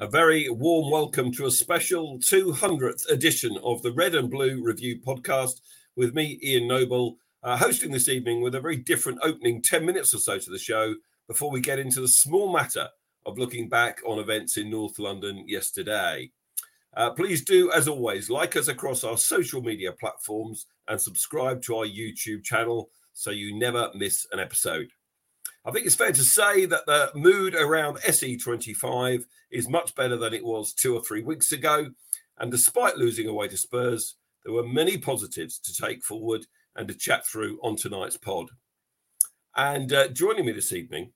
A very warm welcome to a special 200th edition of the Red and Blue Review podcast with me, Ian Noble, hosting this evening with a very different opening 10 minutes or so to the show before we get into the small matter of looking back on events in North London yesterday. Please do, as always, like us across our social media platforms and subscribe to our YouTube channel so you never miss an episode. I think it's fair to say that the mood around SE25 is much better than it was 2 or 3 weeks ago. And despite losing away to Spurs, there were many positives to take forward and to chat through on tonight's pod. And joining me this evening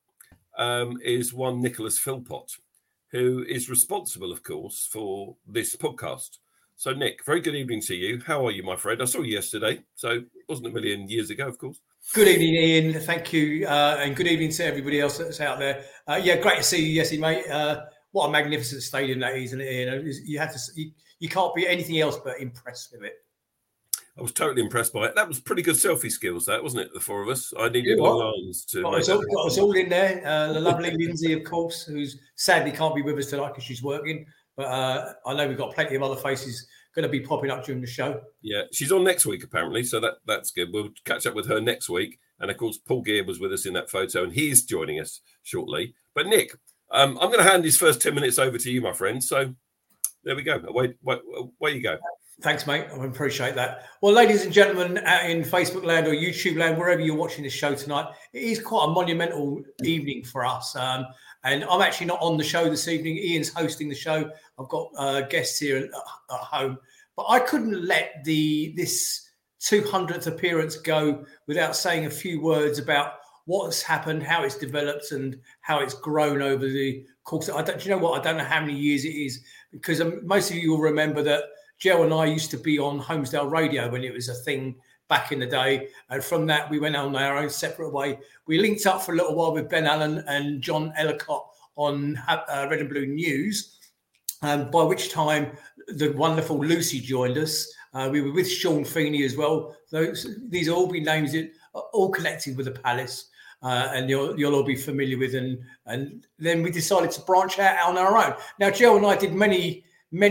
is one Nicholas Philpott, who is responsible, of course, for this podcast. So, Nick, very good evening to you. How are you, my friend? I saw you yesterday, so it wasn't a million years ago, of course. Good evening, Ian. Thank you. And good evening to everybody else that's out there. Great to see you, Yessie, mate. What a magnificent stadium that is, isn't it? You can't be anything else but impressed with it. I was totally impressed by it. That was pretty good selfie skills, that, wasn't it, the four of us? I needed long arms to... Got us all in there. The lovely Lindsay, of course, who's sadly can't be with us tonight because she's working. But I know we've got plenty of other faces going to be popping up during the show. Yeah, she's on next week, apparently, so that's good. We'll catch up with her next week. And, of course, Paul Gear was with us in that photo, and he's joining us shortly. But, Nick, I'm going to hand his first 10 minutes over to you, my friend. So there we go. Away you go. Thanks, mate. I appreciate that. Well, ladies and gentlemen, out in Facebook land or YouTube land, wherever you're watching this show tonight, it is quite a monumental evening for us. And I'm actually not on the show this evening. Ian's hosting the show. I've got guests here at home. But I couldn't let this 200th appearance go without saying a few words about what's happened, how it's developed, and how it's grown over the course. Do you know what? I don't know how many years it is, because most of you will remember that Joe and I used to be on Holmesdale Radio when it was a thing back in the day. And from that, we went on our own separate way. We linked up for a little while with Ben Allen and John Ellicott on Red and Blue News, by which time the wonderful Lucy joined us. We were with Sean Feeney as well. These will all be names that are all connected with the Palace, and you'll all be familiar with. And then we decided to branch out on our own. Now, Joe and I did many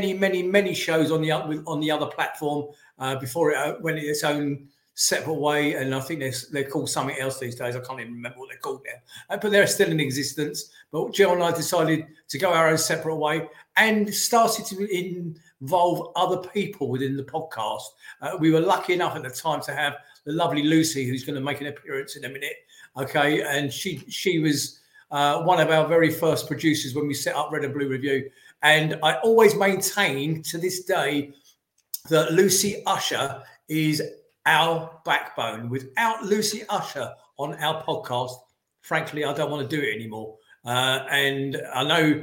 shows on the other platform before it went its own separate way, and I think they're called something else these days. I can't even remember what they're called now, but they're still in existence. But Joe and I decided to go our own separate way and started to involve other people within the podcast. We were lucky enough at the time to have the lovely Lucy, who's going to make an appearance in a minute. Okay, and she was one of our very first producers when we set up Red and Blue Review. And I always maintain to this day that Lucy Usher is our backbone. Without Lucy Usher on our podcast, frankly, I don't want to do it anymore. And I know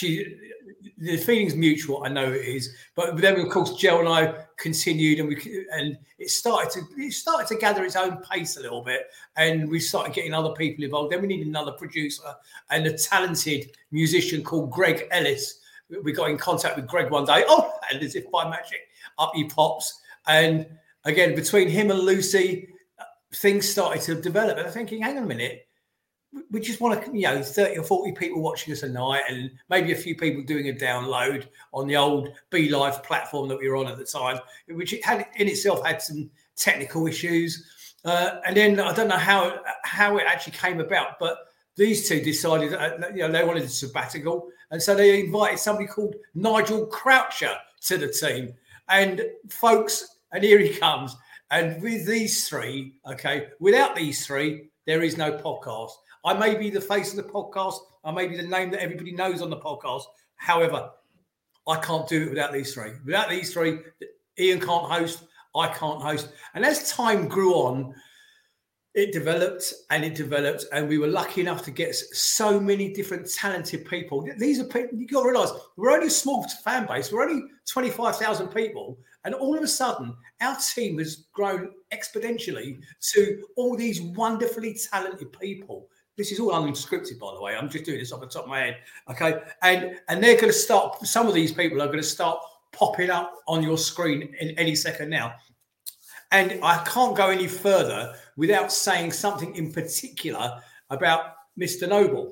the feeling's mutual. I know it is. But then, of course, Joe and I continued, and it started to gather its own pace a little bit. And we started getting other people involved. Then we needed another producer and a talented musician called Greg Ellis. We got in contact with Greg one day. Oh, and as if by magic, up he pops. And again, between him and Lucy, things started to develop. And I'm thinking, hang on a minute. We just want to, 30 or 40 people watching us a night, and maybe a few people doing a download on the old Be Live platform that we were on at the time, which it had in itself had some technical issues. And then I don't know how it actually came about, but these two decided they wanted a sabbatical. And so they invited somebody called Nigel Croucher to the team. And folks, and here he comes. And with these three, without these three, there is no podcast. I may be the face of the podcast. I may be the name that everybody knows on the podcast. However, I can't do it without these three. Without these three, Ian can't host. I can't host. And as time grew on, it developed, and we were lucky enough to get so many different talented people. These are people, you've got to realise, we're only a small fan base. We're only 25,000 people. And all of a sudden, our team has grown exponentially to all these wonderfully talented people. This is all unscripted, by the way. I'm just doing this off the top of my head. Okay. And they're going to start, some of these people are going to start popping up on your screen in any second now. And I can't go any further without saying something in particular about Mr. Noble.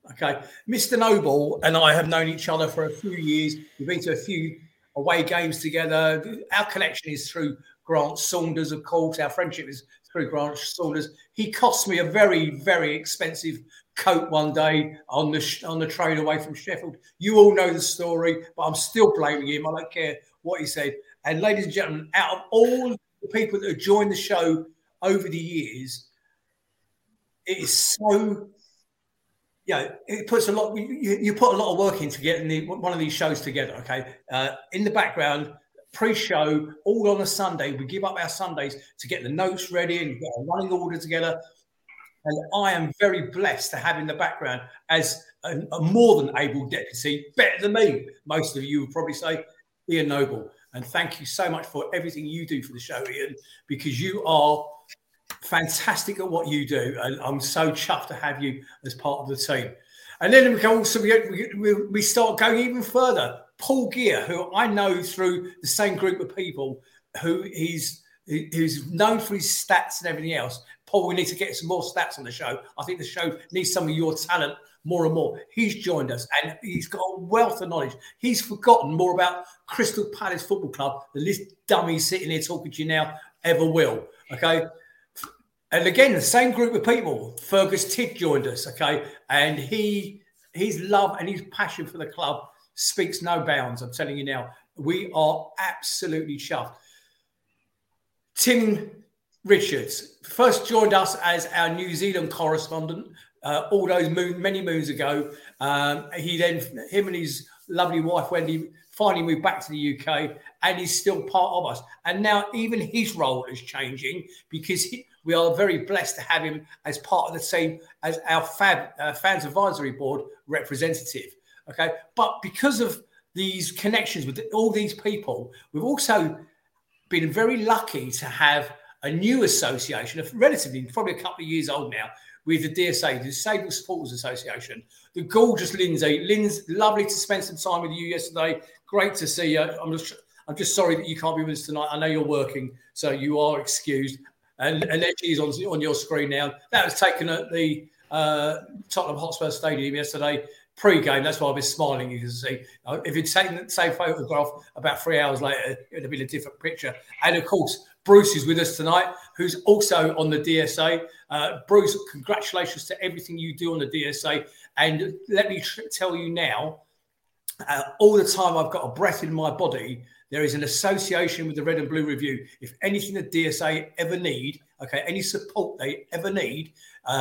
Okay, Mr. Noble and I have known each other for a few years. We've been to a few away games together. Our connection is through Grant Saunders, of course. Our friendship is through Grant Saunders. He cost me a very, very expensive coat one day on the train away from Sheffield. You all know the story, but I'm still blaming him. I don't care what he said. And ladies and gentlemen, out of all the people that have joined the show over the years, it is so... Yeah, it puts a lot. You put a lot of work into getting one of these shows together. Okay, in the background, pre-show, all on a Sunday. We give up our Sundays to get the notes ready and get a running order together. And I am very blessed to have in the background as a more than able deputy, better than me. Most of you would probably say, Ian Noble. And thank you so much for everything you do for the show, Ian, because you are fantastic at what you do, and I'm so chuffed to have you as part of the team. And then we can also we start going even further. Paul Gear, who I know through the same group of people, who's known for his stats and everything else. Paul, we need to get some more stats on the show. I think the show needs some of your talent more and more. He's joined us, and he's got a wealth of knowledge. He's forgotten more about Crystal Palace Football Club than this dummy sitting here talking to you now ever will. Okay. And again, the same group of people. Fergus Tidd joined us, okay? And his love and his passion for the club speaks no bounds, I'm telling you now. We are absolutely chuffed. Tim Richards first joined us as our New Zealand correspondent all those many moons ago. Him and his lovely wife, Wendy, finally moved back to the UK, and he's still part of us. And now even his role is changing because we are very blessed to have him as part of the team as our fans advisory board representative. Okay, but because of these connections with all these people, we've also been very lucky to have a new association, relatively probably a couple of years old now, with the DSA, the Disabled Supporters Association. The gorgeous Lindsay. Linz, lovely to spend some time with you yesterday. Great to see you. I'm just sorry that you can't be with us tonight. I know you're working, so you are excused. And there she is on your screen now. That was taken at the Tottenham Hotspur Stadium yesterday, pre-game. That's why I've been smiling, you can see. If you'd taken the same photograph about 3 hours later, it would have been a different picture. And, of course, Bruce is with us tonight, who's also on the DSA. Bruce, congratulations to everything you do on the DSA. And let me tell you now, all the time I've got a breath in my body, there is an association with the Red and Blue Review. If anything the DSA ever need, okay, any support they ever need,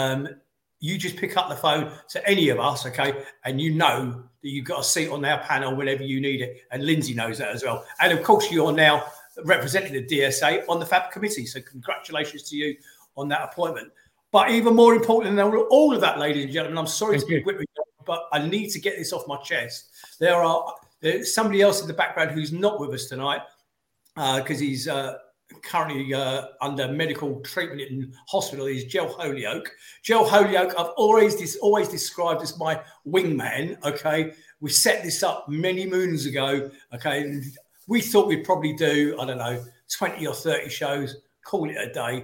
you just pick up the phone to any of us, okay, and you know that you've got a seat on our panel whenever you need it. And Lindsay knows that as well. And, of course, you're now representing the DSA on the FAB committee. So congratulations to you on that appointment. But even more important than all of that, ladies and gentlemen, I'm sorry to be quick with you, but I need to get this off my chest. There's somebody else in the background who's not with us tonight because he's currently under medical treatment in hospital. He's Gel Holyoke. Gel Holyoke, I've always described as my wingman, okay? We set this up many moons ago, okay? We thought we'd probably do, 20 or 30 shows, call it a day.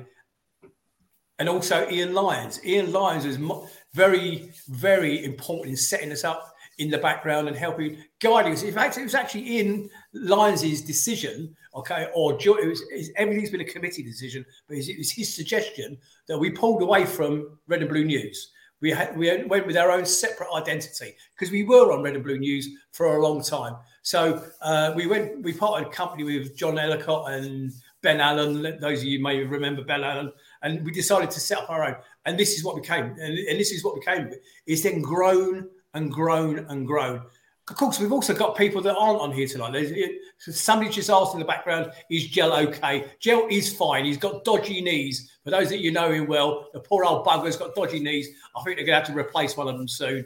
And also Ian Lyons. Ian Lyons is very, very important in setting us up in the background and helping, guiding us. In fact, it was actually Ian Lyons' decision, okay, everything's been a committee decision, but it was his suggestion that we pulled away from Red and Blue News. We went with our own separate identity because we were on Red and Blue News for a long time. So we parted company with John Ellicott and Ben Allen. Those of you may remember Ben Allen. And we decided to set up our own. And this is what became. And this is what became. It's then grown and grown and grown. Of course, we've also got people that aren't on here tonight. Somebody just asked in the background, is Gel okay? Gel is fine. He's got dodgy knees. For those that you know him well, the poor old bugger's got dodgy knees. I think they're going to have to replace one of them soon.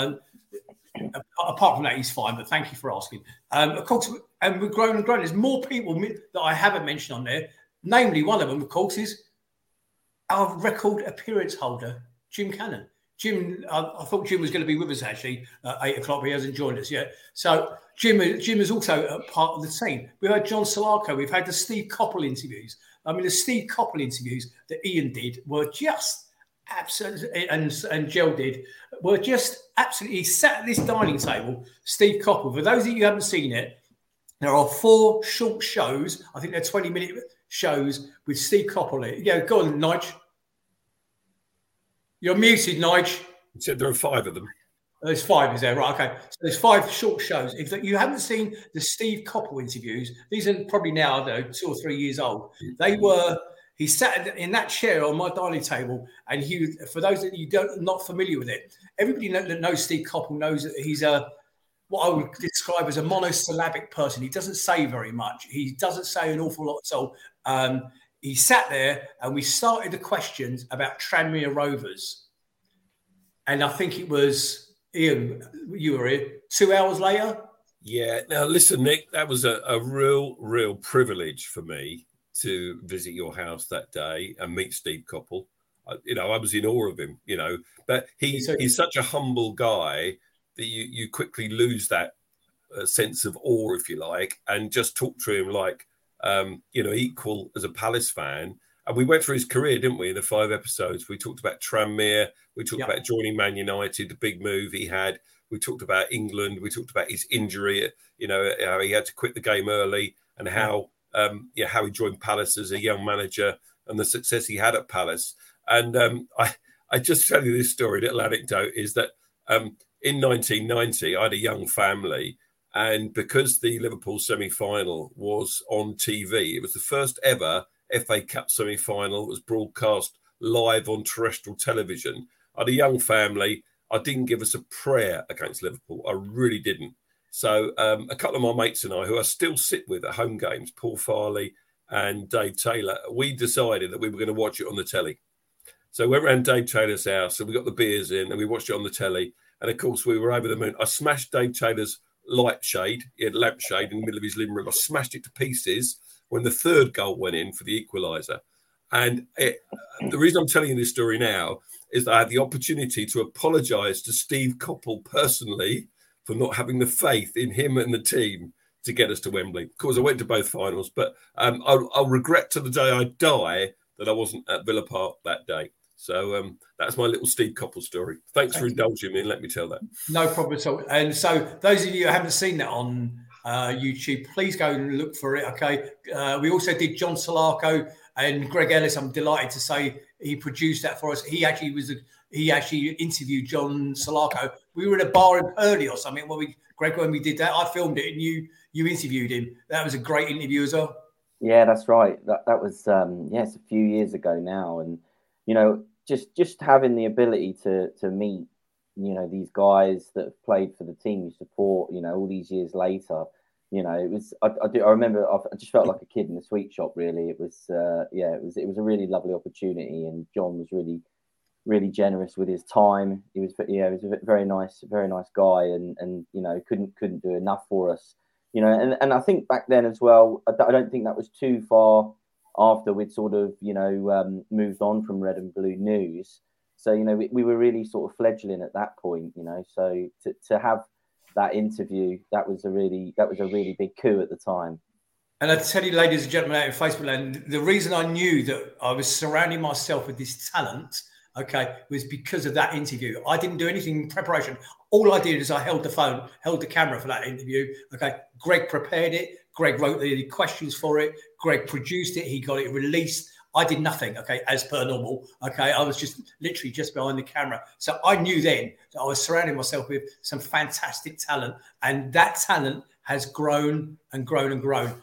Apart from that, he's fine, but thank you for asking. Of course, and we've grown and grown. There's more people that I haven't mentioned on there. Namely, one of them, of course, is our record appearance holder, Jim Cannon. Jim, I thought Jim was going to be with us actually at 8 o'clock, but he hasn't joined us yet. So Jim is also a part of the team. We've had John Solarco. We've had the Steve Coppell interviews. I mean, the Steve Coppell interviews that Ian did were just absolutely, and Jill did, were just absolutely sat at this dining table. Steve Coppell, for those of you who haven't seen it, there are 4 short shows. I think they're 20-minute shows with Steve Coppell in it. Yeah, go on, Nige. You're muted, Nige. You said there are 5 of them. There's 5, is there? Right, okay. So there's 5 short shows. If you haven't seen the Steve Coppell interviews, these are probably now, though, 2 or 3 years old. He sat in that chair on my dining table, and for those that you not familiar with it, everybody that knows Steve Coppell knows that he's what I would describe as a monosyllabic person. He doesn't say very much. He doesn't say an awful lot. So he sat there, and we started the questions about Tranmere Rovers. And I think it was, Ian, you were here, 2 hours later? Yeah. Now, listen, Nick, that was a real privilege for me to visit your house that day and meet Steve Coppell. I was in awe of him, but he's such a humble guy that you quickly lose that sense of awe, if you like, and just talk to him like, equal as a Palace fan. And we went through his career, didn't we, in the 5 episodes? We talked about Tranmere. We talked about joining Man United, the big move he had. We talked about England. We talked about his injury, how he had to quit the game early, and how he joined Palace as a young manager and the success he had at Palace. And I just tell you this story, little anecdote, is that in 1990, I had a young family. And because the Liverpool semi-final was on TV, it was the first ever FA Cup semi-final that was broadcast live on terrestrial television. I had a young family. I didn't give us a prayer against Liverpool. I really didn't. So a couple of my mates and I, who I still sit with at home games, Paul Farley and Dave Taylor, we decided that we were going to watch it on the telly. So we went around Dave Taylor's house and we got the beers in and we watched it on the telly. And of course, we were over the moon. I smashed Dave Taylor's light shade. He had a lampshade in the middle of his living room. I smashed it to pieces when the 3rd goal went in for the equaliser. And the reason I'm telling you this story now is that I had the opportunity to apologise to Steve Coppell personally for not having the faith in him and the team to get us to Wembley. Of course, I went to both finals, but I'll regret to the day I die that I wasn't at Villa Park that day. So that's my little Steve Coppell story. Thanks for indulging me and let me tell that. No problem at all. And so those of you who haven't seen that on YouTube, please go and look for it, okay? We also did John Solarco and Greg Ellis. I'm delighted to say he produced that for us. He actually interviewed John Solarco. We were in a bar in Purley or something when we did that. I filmed it and you interviewed him. That was a great interview as well. Yeah, that's right. That was it's a few years ago now, and just having the ability to meet these guys that have played for the team you support, all these years later, it was I remember I just felt like a kid in a sweet shop, really. It was it was a really lovely opportunity, and John was really generous with his time. He was a very nice guy, and couldn't do enough for us, and I think back then as well, I don't think that was too far after we'd sort of moved on from Red and Blue News. So we were really sort of fledgling at that point, so to have that interview, that was a really big coup at the time. And I tell you, ladies and gentlemen out in Facebook land, the reason I knew that I was surrounding myself with this talent, was because of that interview. I didn't do anything in preparation. All I did is I held the camera for that interview. Greg prepared it. Greg wrote the questions for it. Greg produced it. He got it released. I did nothing, as per normal. I was just literally just behind the camera. So I knew then that I was surrounding myself with some fantastic talent, and that talent has grown and grown and grown.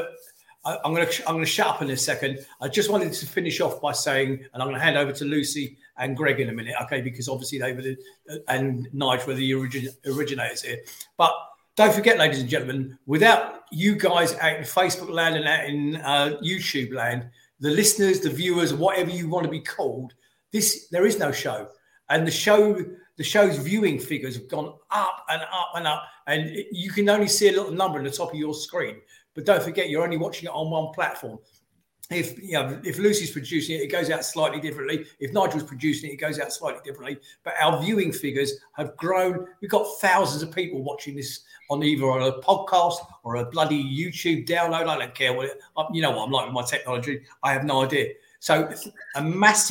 I'm going to shut up in a second. I just wanted to finish off by saying, and I'm going to hand over to Lucy and Greg in a minute, because obviously they were and Nige were the originators here. But don't forget, ladies and gentlemen, without you guys out in Facebook land and out in YouTube land, the listeners, the viewers, whatever you want to be called, there is no show. And the show's viewing figures have gone up and up and up. And you can only see a little number on the top of your screen. But don't forget, you're only watching it on one platform. If Lucy's producing it, it goes out slightly differently. If Nigel's producing it, it goes out slightly differently. But our viewing figures have grown. We've got thousands of people watching this on either on a podcast or a bloody YouTube download. I don't care what I'm like with my technology. I have no idea. So a massive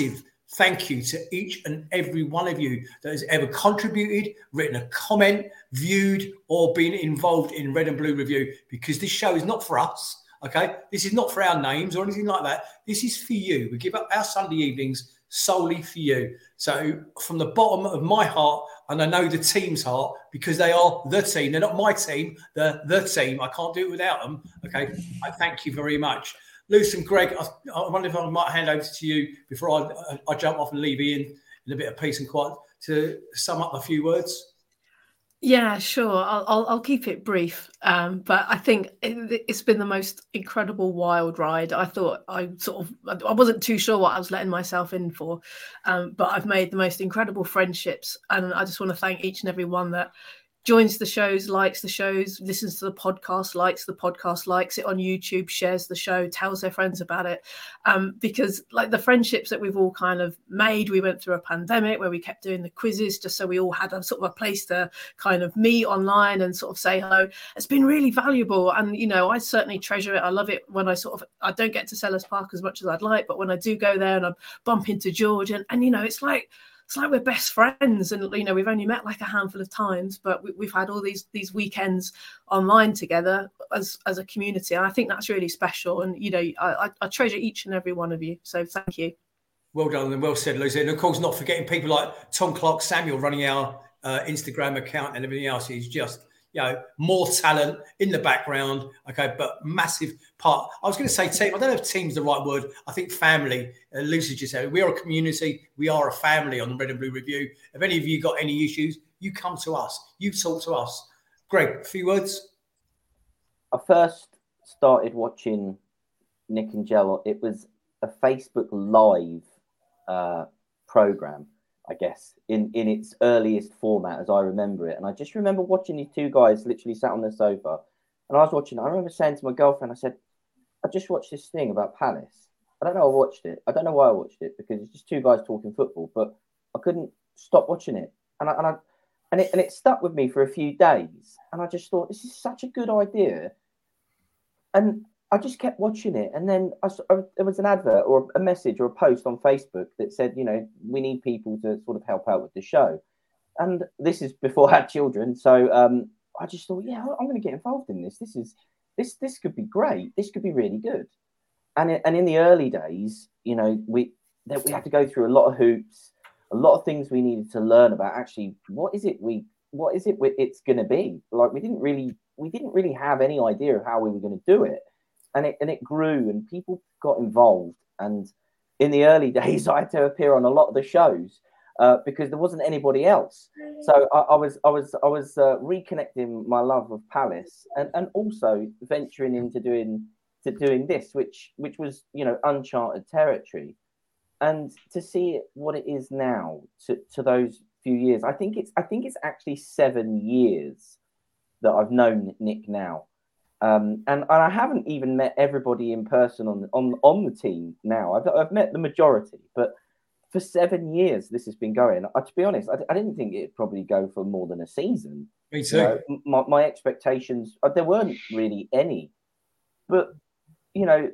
thank you to each and every one of you that has ever contributed, written a comment, viewed, or been involved in Red and Blue Review, because this show is not for us. Okay, this is not for our names or anything like that. This is for you. We give up our Sunday evenings solely for you. So from the bottom of my heart, and I know the team's heart, because they are the team. They're not my team. They're the team. I can't do it without them. Okay, I thank you very much. Luce and Greg, I wonder if I might hand over to you before I jump off and leave Ian in a bit of peace and quiet to sum up a few words. Yeah, sure. I'll keep it brief, but I think it's been the most incredible wild ride. I thought I wasn't too sure what I was letting myself in for, but I've made the most incredible friendships, and I just want to thank each and every one that joins the shows, likes the shows, listens to the podcast, likes it on YouTube, shares the show, tells their friends about it. Because like the friendships that we've all kind of made, we went through a pandemic where we kept doing the quizzes just so we all had a sort of a place to kind of meet online and sort of say hello. It's been really valuable. And, you know, I certainly treasure it. I love it when I I don't get to Sellers Park as much as I'd like, but when I do go there and I bump into George and you know, it's like we're best friends, and you know we've only met like a handful of times, but we've had all these weekends online together as a community, and I think that's really special. And you know, I treasure each and every one of you. So thank you. Well done and well said, Lucy. And of course, not forgetting people like Tom Clark Samuel running our Instagram account and everything else. He's just, you know, more talent in the background. Okay, but massive part. I was going to say team. I don't know if team's the right word. I think family. Lucy just said we are a community. We are a family on the Red and Blue Review. If any of you got any issues, you come to us. You talk to us. Greg, a few words. I first started watching Nick and Jell. It was a Facebook Live program, I guess, in its earliest format as I remember it. And I just remember watching these two guys literally sat on the sofa. And I was watching, I remember saying to my girlfriend, I said, I just watched this thing about Palace. I don't know I watched it. I don't know why I watched it, because it's just two guys talking football, but I couldn't stop watching it. And it stuck with me for a few days. And I just thought, this is such a good idea. And I just kept watching it. And then there was an advert or a message or a post on Facebook that said, you know, we need people to sort of help out with the show. And this is before I had children. So I just thought, yeah, I'm going to get involved in this. This could be great. This could be really good. And in the early days, you know, we had to go through a lot of hoops, a lot of things we needed to learn about actually what is it it's going to be. Like we didn't really have any idea of how we were going to do it. And it grew and people got involved. And in the early days, I had to appear on a lot of the shows because there wasn't anybody else. So I was reconnecting my love of Palace and also venturing into doing this, which was, you know, uncharted territory. And to see it what it is now to those few years, I think it's actually 7 years that I've known Nick now. And I haven't even met everybody in person on the team now. I've met the majority, but for 7 years this has been going. To be honest, I didn't think it'd probably go for more than a season. Me too. You know, my expectations, there weren't really any. But you know,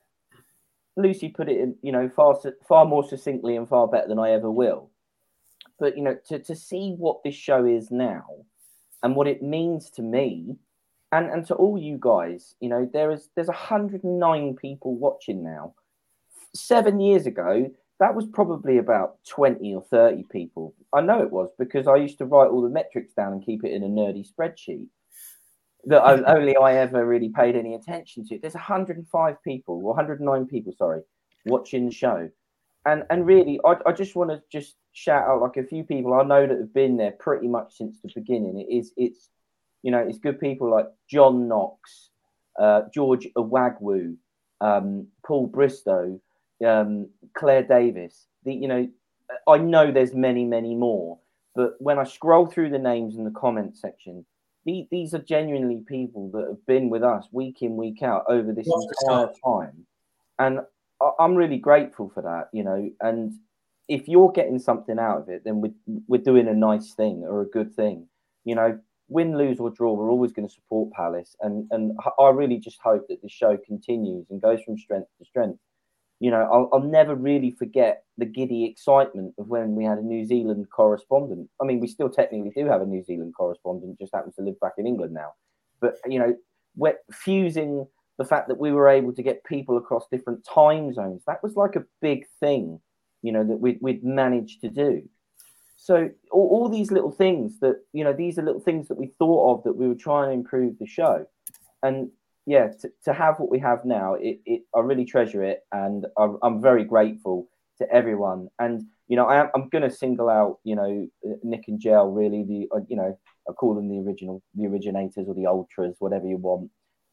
Lucy put it in, you know, far more succinctly and far better than I ever will. But you know, to see what this show is now and what it means to me. And to all you guys, you know, there's 109 people watching now. 7 years ago, that was probably about 20 or 30 people. I know it was because I used to write all the metrics down and keep it in a nerdy spreadsheet that only I ever really paid any attention to. There's 105 people, or 109 people, sorry, watching the show. And really, I just want to just shout out like a few people I know that have been there pretty much since the beginning. It's you know, it's good people like John Knox, George Awagwu, Paul Bristow, Claire Davis. You know, I know there's many, many more. But when I scroll through the names in the comment section, these are genuinely people that have been with us week in, week out over this entire time. And I'm really grateful for that, you know. And if you're getting something out of it, then we're doing a nice thing or a good thing, you know. Win, lose or draw, we're always going to support Palace, and I really just hope that the show continues and goes from strength to strength. I'll never really forget the giddy excitement of when we had a New Zealand correspondent. I mean, we still technically do have a New Zealand correspondent, just happens to live back in England now. But, we're fusing the fact that we were able to get people across different time zones. That was like a big thing, that we'd managed to do. So all these little things that, these are little things that we thought of that we were trying to improve the show. And yeah, to have what we have now, I really treasure it. And I'm very grateful to everyone. And, I'm going to single out, Nick and Gel, really, I call them the originators or the ultras, whatever you want.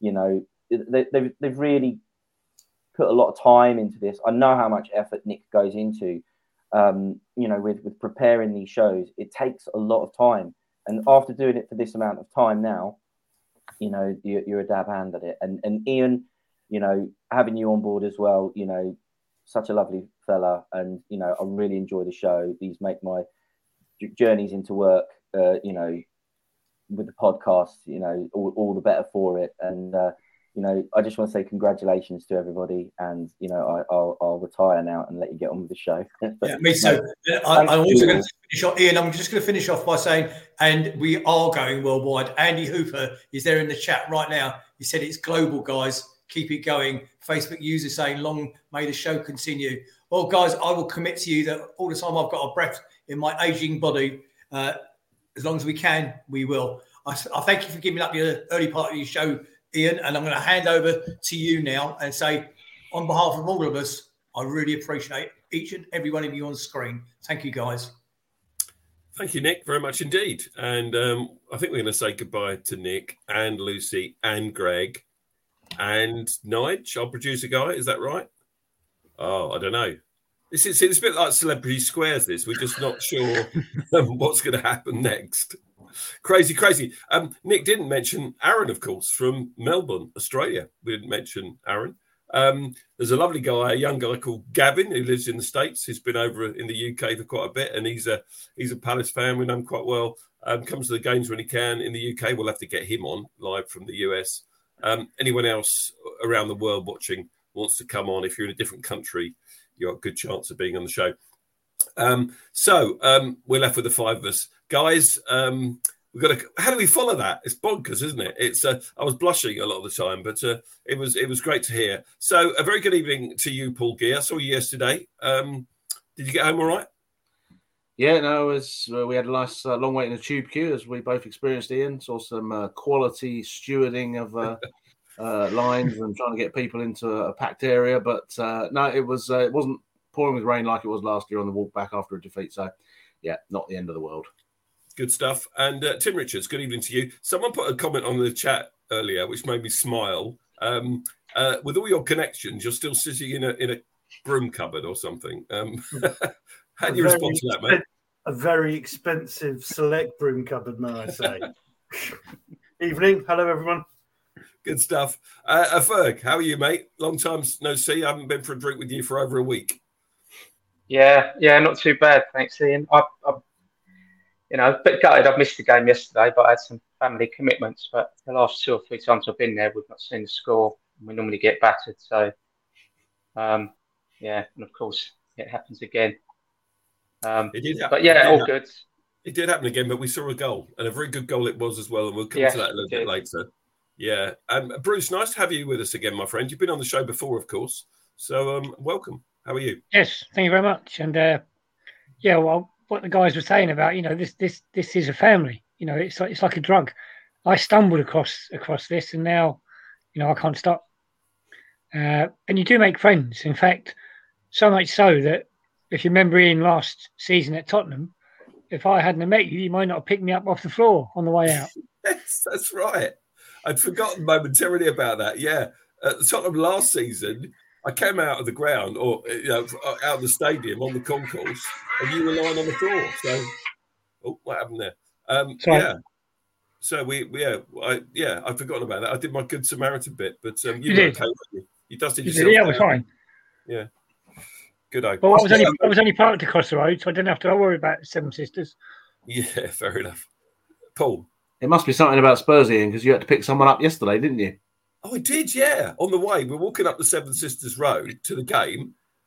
They've really put a lot of time into this. I know how much effort Nick goes into, with preparing these shows. It takes a lot of time. And after doing it for this amount of time now, you're a dab hand at it. And Ian, having you on board as well, such a lovely fella. And, I really enjoy the show. These make my journeys into work, with the podcast, all the better for it. And, I just want to say congratulations to everybody. And, I'll retire now and let you get on with the show. Yeah, me too. I'm also going to finish off, Ian, I'm just going to finish off by saying, and we are going worldwide. Andy Hooper is there in the chat right now. He said it's global, guys. Keep it going. Facebook user saying, long may the show continue. Well, guys, I will commit to you that all the time I've got a breath in my aging body, as long as we can, we will. I thank you for giving up your early part of your show, Ian, and I'm going to hand over to you now and say, on behalf of all of us, I really appreciate each and every one of you on screen. Thank you, guys. Thank you, Nick, very much indeed. And I think we're going to say goodbye to Nick and Lucy and Greg and Nige, our producer guy. Is that right? Oh, I don't know. It's a bit like Celebrity Squares, this. We're just not sure what's going to happen next. Crazy. Nick didn't mention Aaron, of course, from Melbourne, Australia. We didn't mention Aaron. There's a lovely guy, a young guy called Gavin, who lives in the States. He's been over in the UK for quite a bit, and he's a Palace fan. We know him quite well. Comes to the games when he can in the UK. We'll have to get him on live from the US. Anyone else around the world watching wants to come on, if you're in a different country, you've got a good chance of being on the show. So we're left with the five of us. Guys, we've got to. How do we follow that? It's bonkers, isn't it? It's. I was blushing a lot of the time, but it was great to hear. So a very good evening to you, Paul Gear. I saw you yesterday. Did you get home all right? Yeah, no, we had a nice long wait in the tube queue, as we both experienced, Ian. Saw some quality stewarding of lines and trying to get people into a packed area. But no, it wasn't pouring with rain like it was last year on the walk back after a defeat. So, yeah, not the end of the world. Good stuff. And Tim Richards, good evening to you. Someone put a comment on the chat earlier, which made me smile. With all your connections, you're still sitting in a broom cupboard or something. How do you respond to that, mate? A very expensive select broom cupboard, may I say. Evening. Hello, everyone. Good stuff. Ferg, how are you, mate? Long time no see. I haven't been for a drink with you for over a week. Yeah, not too bad. Thanks, Ian. I a bit gutted. I've missed the game yesterday, but I had some family commitments. But the last 2 or 3 times I've been there, we've not seen the score. We normally get battered. So, and of course, it happens again. It did happen. But yeah, all good. It did happen again, but we saw a goal, and a very good goal it was as well. And we'll come to that a little bit later. Yeah. Bruce, nice to have you with us again, my friend. You've been on the show before, of course. So welcome. How are you? Yes, thank you very much. And well, what the guys were saying about, this is a family. It's like a drug. I stumbled across this, and now, I can't stop. And you do make friends. In fact, so much so that if you remember Ian last season at Tottenham, if I hadn't met you, you might not have picked me up off the floor on the way out. Yes, that's right. I'd forgotten momentarily about that. Yeah. At the Tottenham last season, I came out of the ground or out of the stadium on the concourse, and you were lying on the floor. So, what happened there? Yeah. So I'd forgotten about that. I did my Good Samaritan bit, but you were okay, weren't you? You dusted yourself. Yeah, I was fine. Yeah. Good idea. Well, I was only parked across the road, so I didn't have to worry about Seven Sisters. Yeah, fair enough. Paul. It must be something about Spurs, Ian, because you had to pick someone up yesterday, didn't you? Oh, I did, yeah. On the way, we're walking up the Seven Sisters Road to the game,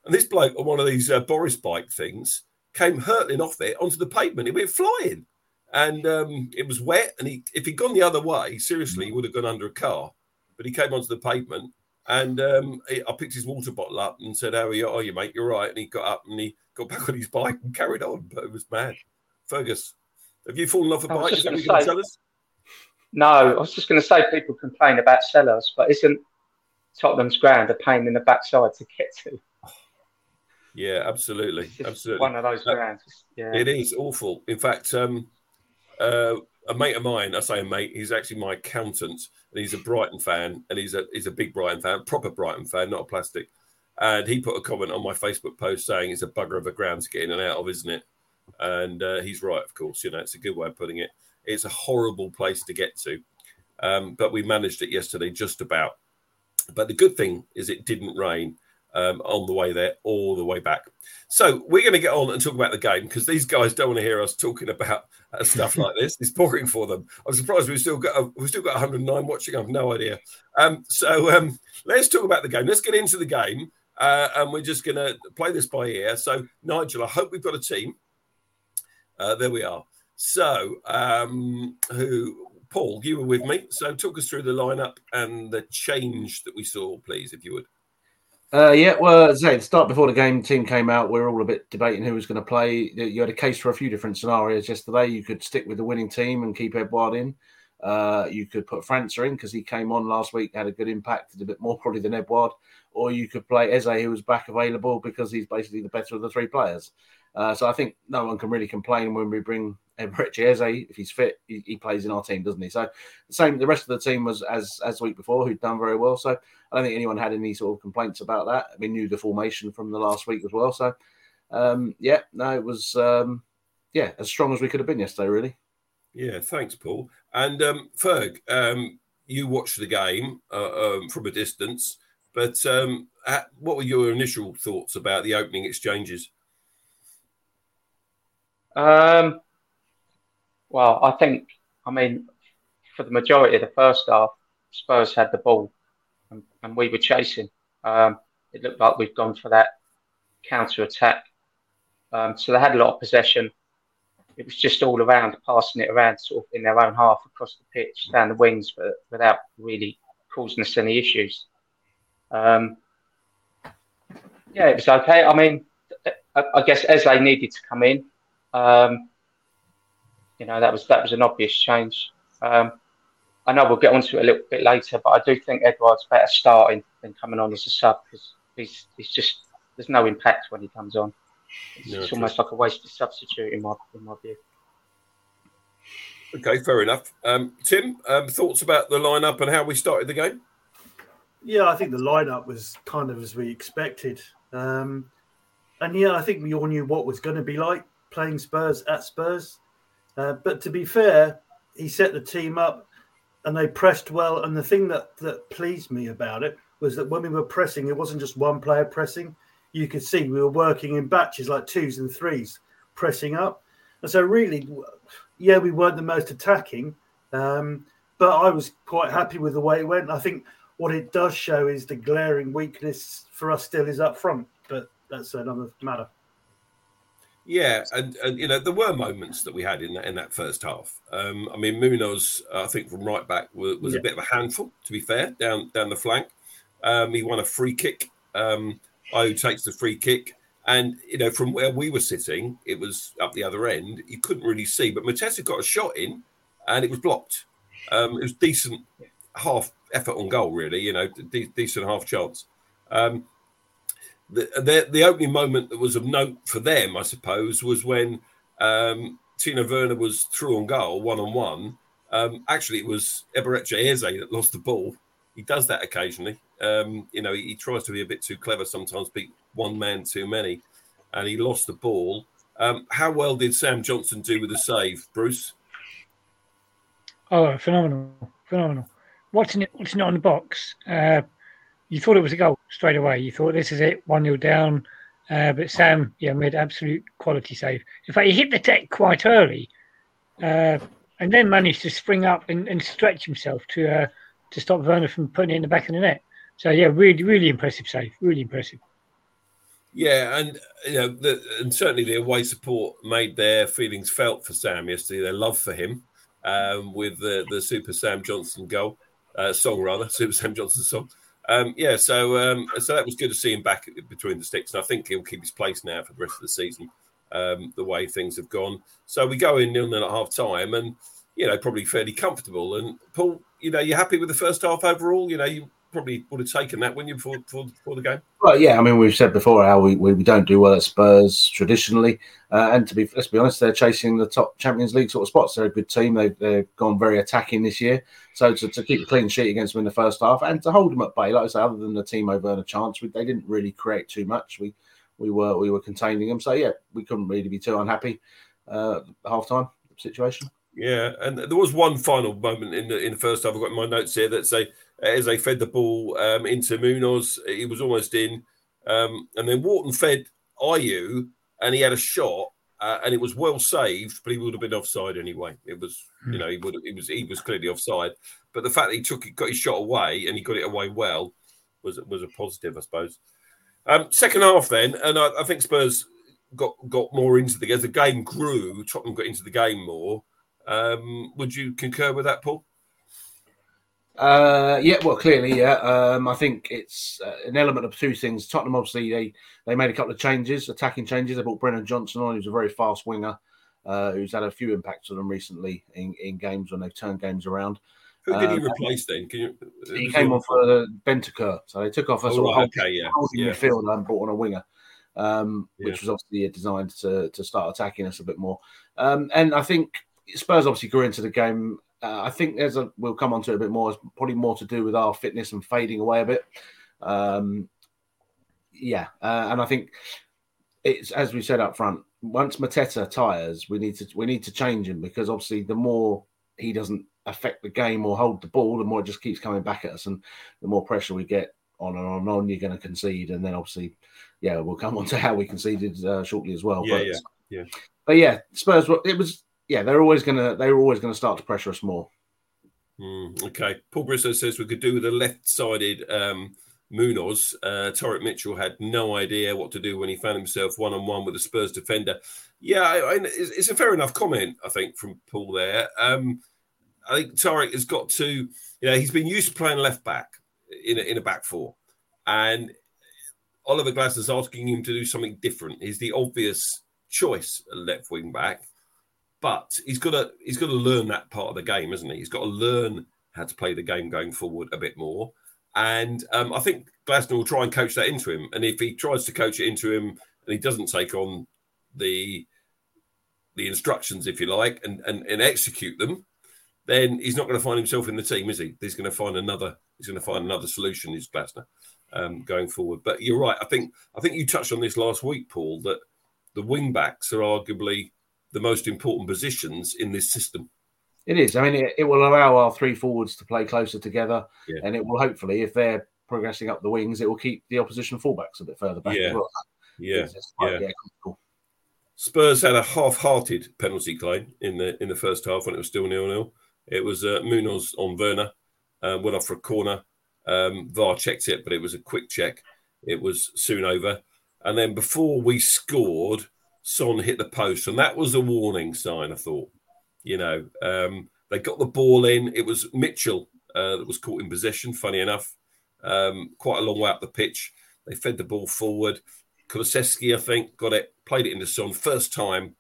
And this bloke on one of these Boris bike things came hurtling off there onto the pavement. He went flying. And it was wet. And if he'd gone the other way, seriously, he would have gone under a car. But he came onto the pavement. And I picked his water bottle up and said, "How are you, mate? You're right." And he got up and he got back on his bike and carried on. But it was mad. Fergus, have you fallen off a bike? Is that what you're going to tell us? No, I was just going to say people complain about Sellers, but isn't Tottenham's ground a pain in the backside to get to? Yeah, absolutely. Absolutely. One of those grounds. Yeah. It is awful. In fact, a mate of mine, I say a mate, he's actually my accountant, and he's a Brighton fan, and he's a big Brighton fan, proper Brighton fan, not a plastic. And he put a comment on my Facebook post saying it's a bugger of a ground to get in and out of, isn't it? And he's right, of course. It's a good way of putting it. It's a horrible place to get to. But we managed it yesterday, just about. But the good thing is it didn't rain on the way there or the way back. So we're going to get on and talk about the game because these guys don't want to hear us talking about stuff like this. It's boring for them. I'm surprised we've still got 109 watching. I have no idea. So let's talk about the game. Let's get into the game. And we're just going to play this by ear. So, Nigel, I hope we've got a team. There we are. So, Paul, you were with me. So talk us through the lineup and the change that we saw, please, if you would. Well, as I said, start before the game, team came out. We were all a bit debating who was going to play. You had a case for a few different scenarios yesterday. You could stick with the winning team and keep Edouard in. You could put França in because he came on last week, had a good impact, did a bit more probably than Edouard. Or you could play Eze, who was back available because he's basically the better of the three players. So I think no one can really complain when we bring Eberechi Eze. If he's fit, he plays in our team, doesn't he? So the rest of the team was as the week before, who'd done very well. So I don't think anyone had any sort of complaints about that. We knew the formation from the last week as well. So it was as strong as we could have been yesterday, really. Yeah, thanks, Paul. And Ferg, you watched the game from a distance, but what were your initial thoughts about the opening exchanges? Well, I think, for the majority of the first half, Spurs had the ball and we were chasing. It looked like we'd gone for that counter-attack. So they had a lot of possession. It was just all around, passing it around sort of in their own half across the pitch, down the wings, but without really causing us any issues. It was okay. I guess Eze needed to come in. That was an obvious change. I know we'll get onto it a little bit later, but I do think Edouard's better starting than coming on as a sub because he's just there's no impact when he comes on. It's almost like a wasted substitute in my view. Okay, fair enough. Tim, thoughts about the lineup and how we started the game? Yeah, I think the lineup was kind of as we expected. I think we all knew what was going to be like playing Spurs at Spurs. But to be fair, he set the team up and they pressed well. And the thing that pleased me about it was that when we were pressing, it wasn't just one player pressing. You could see we were working in batches like 2s and 3s, pressing up. And so really, we weren't the most attacking, but I was quite happy with the way it went. I think what it does show is the glaring weakness for us still is up front, but that's another matter. Yeah, and there were moments that we had in that first half. Munoz, I think from right back was a bit of a handful. To be fair, down the flank, he won a free kick. Ayew takes the free kick, and from where we were sitting, it was up the other end. You couldn't really see, but Mateta got a shot in, and it was blocked. It was decent half effort on goal, really. Decent half chance. The opening moment that was of note for them, I suppose, was when Tino Werner was through on goal, 1-on-1. Actually, it was Eberechi Eze that lost the ball. He does that occasionally. He tries to be a bit too clever sometimes, beat one man too many, and he lost the ball. How well did Sam Johnson do with the save, Bruce? Oh, phenomenal. Watching it on the box, you thought it was a goal straight away. You thought this is it, 1-0 down. But Sam, made absolute quality save. In fact, he hit the deck quite early, and then managed to spring up and stretch himself to stop Werner from putting it in the back of the net. So really, really impressive save. Really impressive. Yeah, and and certainly the away support made their feelings felt for Sam yesterday. Their love for him, with the Super Sam Johnson goal song, rather Super Sam Johnson song. So that was good to see him back between the sticks, and I think he'll keep his place now for the rest of the season. The way things have gone, so we go in 0-0 at half time, and probably fairly comfortable. And Paul, you're happy with the first half overall. You probably would have taken that, wouldn't you, before the game? Well, yeah. I mean, we've said before how we don't do well at Spurs traditionally, and let's be honest, they're chasing the top Champions League sort of spots. They're a good team. They've gone very attacking this year. So to keep a clean sheet against them in the first half and to hold them at bay, like I say, other than the Timo Werner chance, they didn't really create too much. We were containing them. So yeah, we couldn't really be too unhappy half time situation. Yeah, and there was one final moment in the first half. I've got in my notes here that say as they fed the ball into Munoz, he was almost in, and then Wharton fed Ayew, and he had a shot, and it was well saved, but he would have been offside anyway. It was, he was clearly offside, but the fact that he got his shot away and he got it away well was a positive, I suppose. Second half then, and I think Spurs got more into as the game grew. Tottenham got into the game more. Would you concur with that, Paul? Yeah, well, clearly, yeah. I think it's an element of two things. Tottenham, obviously, they made a couple of changes, attacking changes. They brought Brennan Johnson on, who's a very fast winger, who's had a few impacts on them recently in games when they've turned games around. Who did he replace then? He came on for Bentancur, so they took off a sort of holding midfielder and brought on a winger, which was obviously designed to start attacking us a bit more. And I think Spurs obviously grew into the game. I think we'll come on to it a bit more. It's probably more to do with our fitness and fading away a bit. And I think it's, as we said up front, once Mateta tires, we need to change him, because obviously the more he doesn't affect the game or hold the ball, the more it just keeps coming back at us, and the more pressure we get on and on and on, you're going to concede. And then obviously, we'll come on to how we conceded shortly as well. But yeah, Spurs. It was. Yeah, they were always going to start to pressure us more. Okay. Paul Bristow says we could do with a left-sided Munoz. Torek Mitchell had no idea what to do when he found himself one-on-one with a Spurs defender. Yeah, it's a fair enough comment, I think, from Paul there. I think Torek has got to, he's been used to playing left-back in a back four. And Oliver Glasner's asking him to do something different. He's the obvious choice at left wing-back. But he's got to learn that part of the game, hasn't he? He's got to learn how to play the game going forward a bit more. And I think Glasner will try and coach that into him. And if he tries to coach it into him and he doesn't take on the instructions, if you like, and execute them, then he's not going to find himself in the team, is he? He's going to find another solution, is Glasner, going forward. But you're right. I think you touched on this last week, Paul, that the wing backs are arguably the most important positions in this system. It is. I mean, it will allow our three forwards to play closer together, and it will hopefully, if they're progressing up the wings, it will keep the opposition fullbacks a bit further back as well. Cool. Spurs had a half-hearted penalty claim in the first half when it was still 0-0. It was Munoz on Werner, went off for a corner. VAR checked it, but it was a quick check. It was soon over. And then before we scored, Son hit the post, and that was a warning sign, I thought. They got the ball in. It was Mitchell that was caught in possession, funny enough, quite a long way up the pitch. They fed the ball forward. Kulusevski, I think, got it, played it into Son. First time,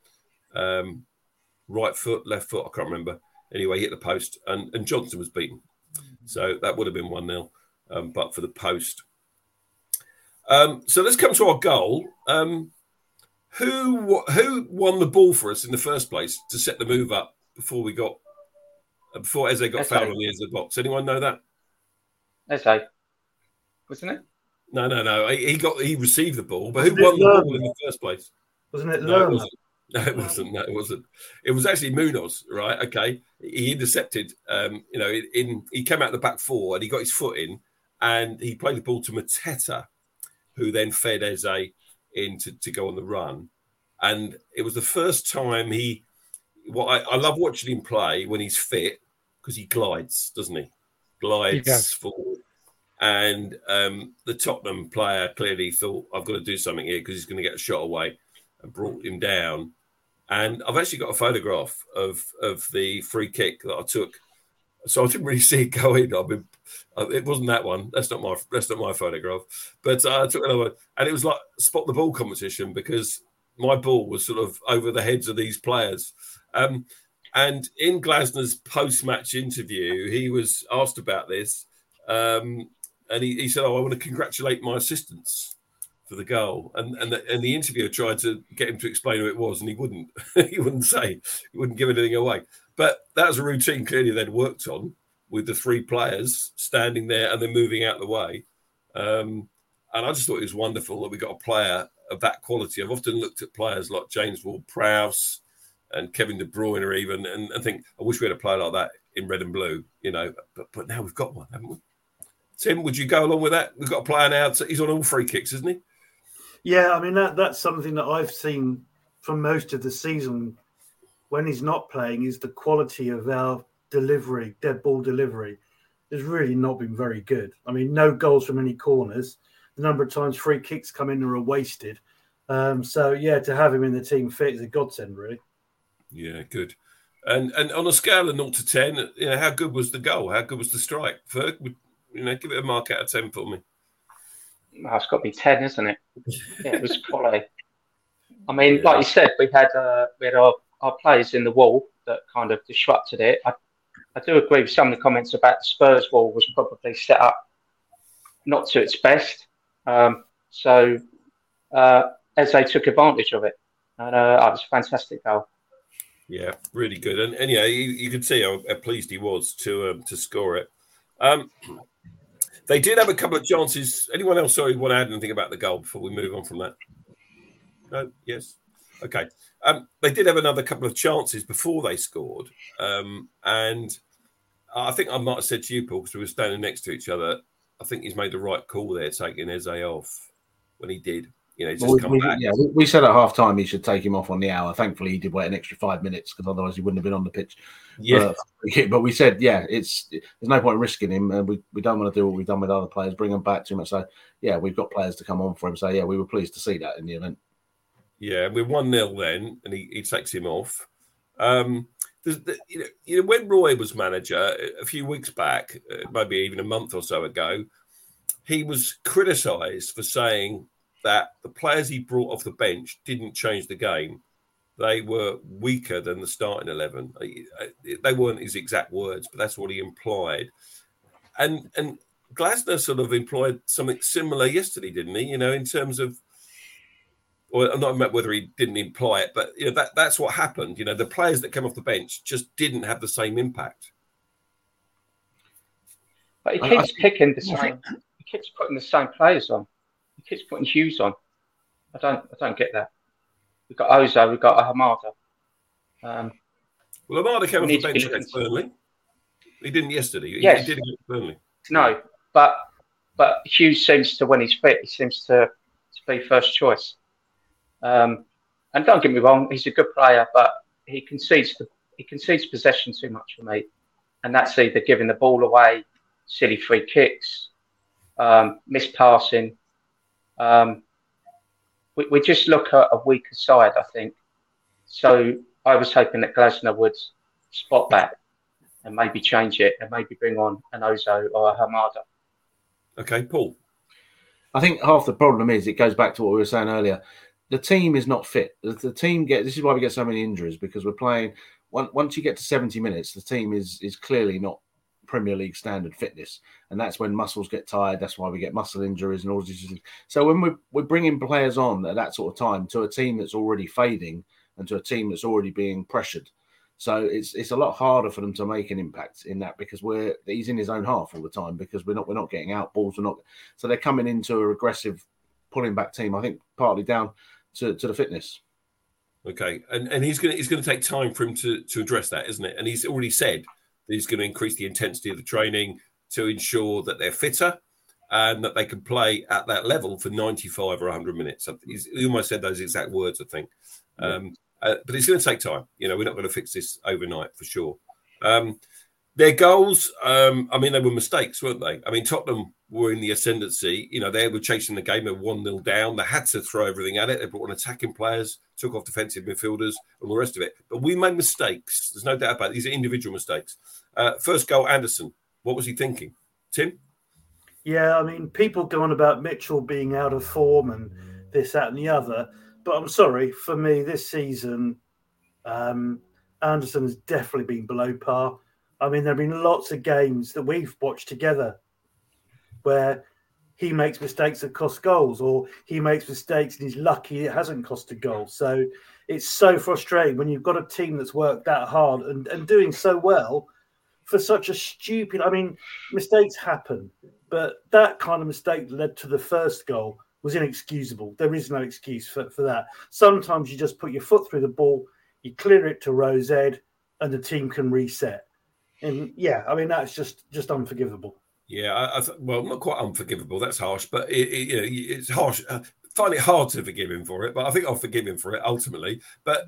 right foot, left foot, I can't remember. Anyway, hit the post, and Johnson was beaten. So that would have been 1-0, but for the post. So let's come to our goal. Who won the ball for us in the first place to set the move up before Eze got fouled on the edge of the box? Anyone know that? Eze, wasn't it? No. He received the ball, but who won the ball in the first place? Wasn't it? No, it wasn't. It was actually Munoz, right? Okay, he intercepted. He came out the back four and he got his foot in, and he played the ball to Mateta, who then fed Eze in to go on the run. And it was the first time I love watching him play when he's fit, because he glides, doesn't he? Glides forward. And the Tottenham player clearly thought, I've got to do something here because he's going to get a shot away, and brought him down. And I've actually got a photograph of the free kick that I took. So I didn't really see it go in. It wasn't that one. That's not my photograph. But I took another one, and it was like spot the ball competition because my ball was sort of over the heads of these players. And in Glasner's post-match interview, he was asked about this, and he said, "Oh, I want to congratulate my assistants for the goal." And the interviewer tried to get him to explain who it was, and he wouldn't. He wouldn't give anything away. But that was a routine clearly they'd worked on with the three players standing there and then moving out of the way. And I just thought it was wonderful that we got a player of that quality. I've often looked at players like James Ward-Prowse and Kevin De Bruyne even, and think, I wish we had a player like that in red and blue, but now we've got one, haven't we? Tim, would you go along with that? We've got a player now. He's on all free kicks, isn't he? Yeah, I mean, that's something that I've seen for most of the season when he's not playing, is the quality of our delivery, dead ball delivery, has really not been very good. I mean, no goals from any corners. The number of times free kicks come in are wasted. So, yeah, to have him in the team fit is a godsend, really. Yeah, good. And on a scale of 0 to 10, how good was the goal? How good was the strike? Ferg, give it a mark out of 10 for me. Oh, it's got to be 10, isn't it? Yeah, it was quality. I mean, like you said, we had our players in the wall that kind of disrupted it. I do agree with some of the comments about the Spurs wall was probably set up not to its best. So Eze took advantage of it. And it was a fantastic goal. Yeah, really good. And yeah, you could see how pleased he was to score it. They did have a couple of chances. Anyone else, sorry, want to add anything about the goal before we move on from that? No? Yes? Okay. They did have another couple of chances before they scored. And I think I might have said to you, Paul, because we were standing next to each other, I think he's made the right call there, taking Eze off when he did. Come back. Yeah, we said at half time he should take him off on the hour. Thankfully, he did wait an extra 5 minutes because otherwise he wouldn't have been on the pitch. Yeah. But we said, there's no point in risking him. And we don't want to do what we've done with other players, bring them back too much. So, yeah, we've got players to come on for him. So, yeah, we were pleased to see that in the event. Yeah, we're 1-0 then, and he takes him off. When Roy was manager a few weeks back, maybe even a month or so ago, he was criticised for saying that the players he brought off the bench didn't change the game. They were weaker than the starting 11. They weren't his exact words, but that's what he implied. And Glasner sort of employed something similar yesterday, didn't he? In terms of, well, I'm not about whether he didn't imply it, but that's what happened. The players that came off the bench just didn't have the same impact. But he keeps picking the same. He keeps putting the same players on. He keeps putting Hughes on. I don't get that. We've got Ozo, we've got Hamada. Well, Hamada came off the bench against Burnley. He didn't yesterday. Yes. He did against Burnley. No, but Hughes seems to, when he's fit, he seems to be first choice. And don't get me wrong, he's a good player, but he concedes possession too much for me, and that's either giving the ball away, silly free kicks, missed passing. We just look at a weaker side, I think. So I was hoping that Glasner would spot that and maybe change it and maybe bring on an Ozo or a Hamada. Okay, Paul. I think half the problem is it goes back to what we were saying earlier. The team is not fit. This is why we get so many injuries, because we're playing. Once you get to 70 minutes, the team is clearly not Premier League standard fitness, and that's when muscles get tired. That's why we get muscle injuries and all these things. So when we're bringing players on at that sort of time to a team that's already fading and to a team that's already being pressured, so it's a lot harder for them to make an impact in that, because he's in his own half all the time, because we're not getting out balls. So they're coming into a aggressive pulling back team. I think partly down to the fitness. Okay, and he's going to take time for him to address that, isn't it? And he's already said that he's going to increase the intensity of the training to ensure that they're fitter and that they can play at that level for 95 or 100 minutes. He almost said those exact words, I think. But it's going to take time. We're not going to fix this overnight for sure. Their goals, I mean, they were mistakes, weren't they? I mean, Tottenham were in the ascendancy. You know, they were chasing the game. They were 1-0 down. They had to throw everything at it. They brought on attacking players, took off defensive midfielders, and the rest of it. But we made mistakes. There's no doubt about it. These are individual mistakes. First goal, Anderson. What was he thinking? Tim? Yeah, I mean, people go on about Mitchell being out of form and this, that, and the other. But I'm sorry, for me, this season, Anderson has definitely been below par. I mean, there have been lots of games that we've watched together where he makes mistakes that cost goals, or he makes mistakes and he's lucky it hasn't cost a goal. So it's so frustrating when you've got a team that's worked that hard and doing so well for such a stupid... I mean, mistakes happen, but that kind of mistake that led to the first goal was inexcusable. There is no excuse for that. Sometimes you just put your foot through the ball, you clear it to Rose Ed, and the team can reset. And yeah, I mean, that's just unforgivable. Yeah, well, not quite unforgivable. That's harsh, but it's harsh. I find it hard to forgive him for it, but I think I'll forgive him for it ultimately. But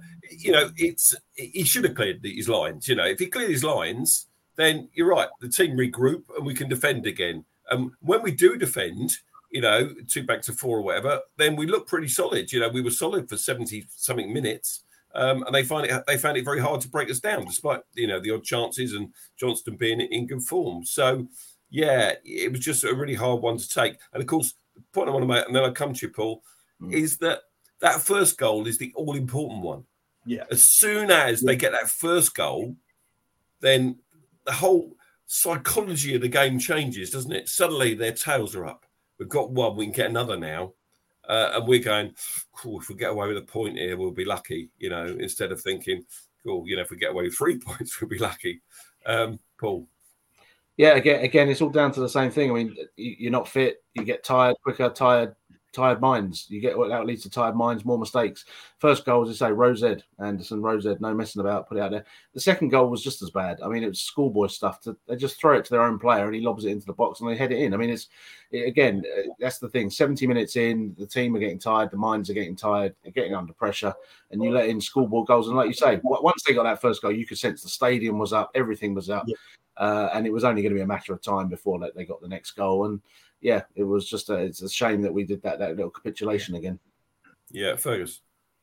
he should have cleared his lines. You know, if he cleared his lines, then you're right. The team regroup and we can defend again. When we do defend, 2 back to 4 or whatever, then we look pretty solid. You know, we were solid for 70 something minutes. And they found it very hard to break us down, despite the odd chances and Johnston being in good form. So, yeah, it was just a really hard one to take. And of course, the point I want to make, and then I come to you, Paul, is that first goal is the all important one. Yeah. As soon as they get that first goal, then the whole psychology of the game changes, doesn't it? Suddenly their tails are up. We've got one, we can get another now. And we're going, cool, if we get away with a point here, we'll be lucky, instead of thinking, cool, if we get away with 3 points, we'll be lucky. Paul. Yeah, again, it's all down to the same thing. I mean, you're not fit, you get tired quicker, tired minds. You get that leads to tired minds, more mistakes. First goal, as I say, Rose Ed, Anderson, Rose Ed, no messing about, put it out there. The second goal was just as bad. I mean, it was schoolboy stuff. They just throw it to their own player and he lobs it into the box and they head it in. I mean, that's the thing. 70 minutes in, the team are getting tired, the minds are getting tired, they're getting under pressure, and you let in schoolboy goals. And like you say, once they got that first goal, you could sense the stadium was up, everything was up. Yeah. And it was only going to be a matter of time before they got the next goal. And yeah, it was just it's a shame that we did that little capitulation again. Yeah, Fergus.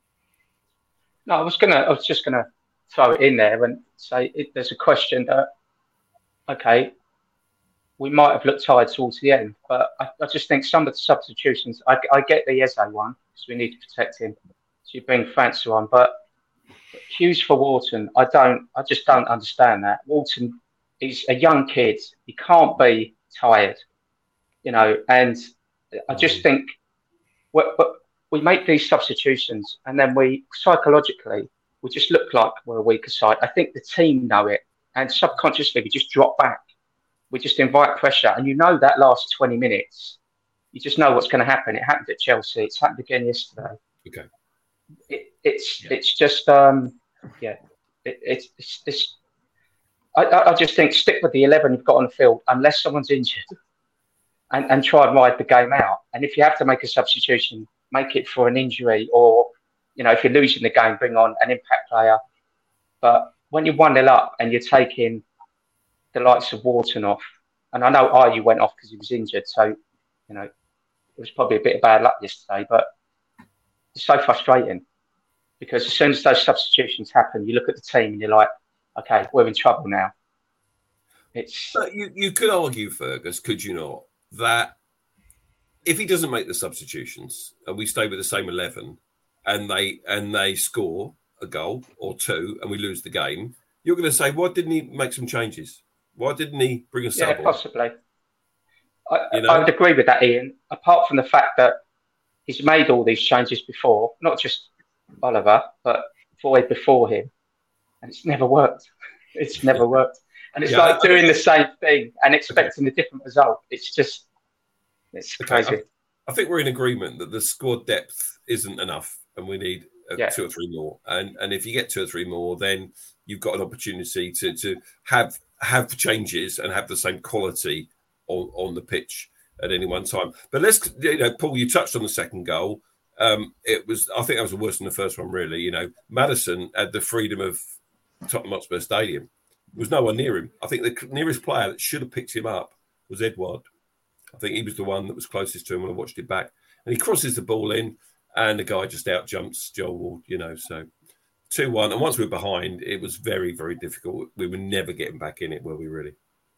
No, I was just gonna throw it in there and say there's a question that, okay, we might have looked tired towards the end, but I just think some of the substitutions, I get the Eze one because we need to protect him. So you bring Francis on, but Hughes for Wharton, I just don't understand that. Wharton is a young kid; he can't be tired. And I just think we make these substitutions and then we psychologically, we just look like we're a weaker side. I think the team know it, and subconsciously we just drop back. We just invite pressure. And that last 20 minutes, you just know what's going to happen. It happened at Chelsea. It's happened again yesterday. Okay. It's just, I just think stick with the 11 you've got on the field unless someone's injured. And try and ride the game out. And if you have to make a substitution, make it for an injury or, if you're losing the game, bring on an impact player. But when you're 1-0 up and you're taking the likes of Wharton off, and I know Ayew went off because he was injured, so, it was probably a bit of bad luck yesterday, but it's so frustrating because as soon as those substitutions happen, you look at the team and you're like, okay, we're in trouble now. But you could argue, Fergus, could you not, that if he doesn't make the substitutions and we stay with the same 11 and they score a goal or two and we lose the game, you're going to say, why didn't he make some changes? Why didn't he bring a sub on? Yeah, possibly. I would agree with that, Ian. Apart from the fact that he's made all these changes before, not just Oliver, but Void before him, and it's never worked. It's never worked. And it's like doing the same thing and expecting a different result. It's crazy. I think we're in agreement that the squad depth isn't enough and we need 2 or 3 more. And if you get 2 or 3 more, then you've got an opportunity to have changes and have the same quality on the pitch at any one time. But let's, Paul, you touched on the second goal. I think that was worse than the first one, really. Maddison had the freedom of Tottenham Hotspur Stadium. There was no one near him. I think the nearest player that should have picked him up was Edouard. I think he was the one that was closest to him when I watched it back. And he crosses the ball in, and the guy just out jumps Joel Ward, so 2-1. And once we were behind, it was very, very difficult. We were never getting back in it, were we really?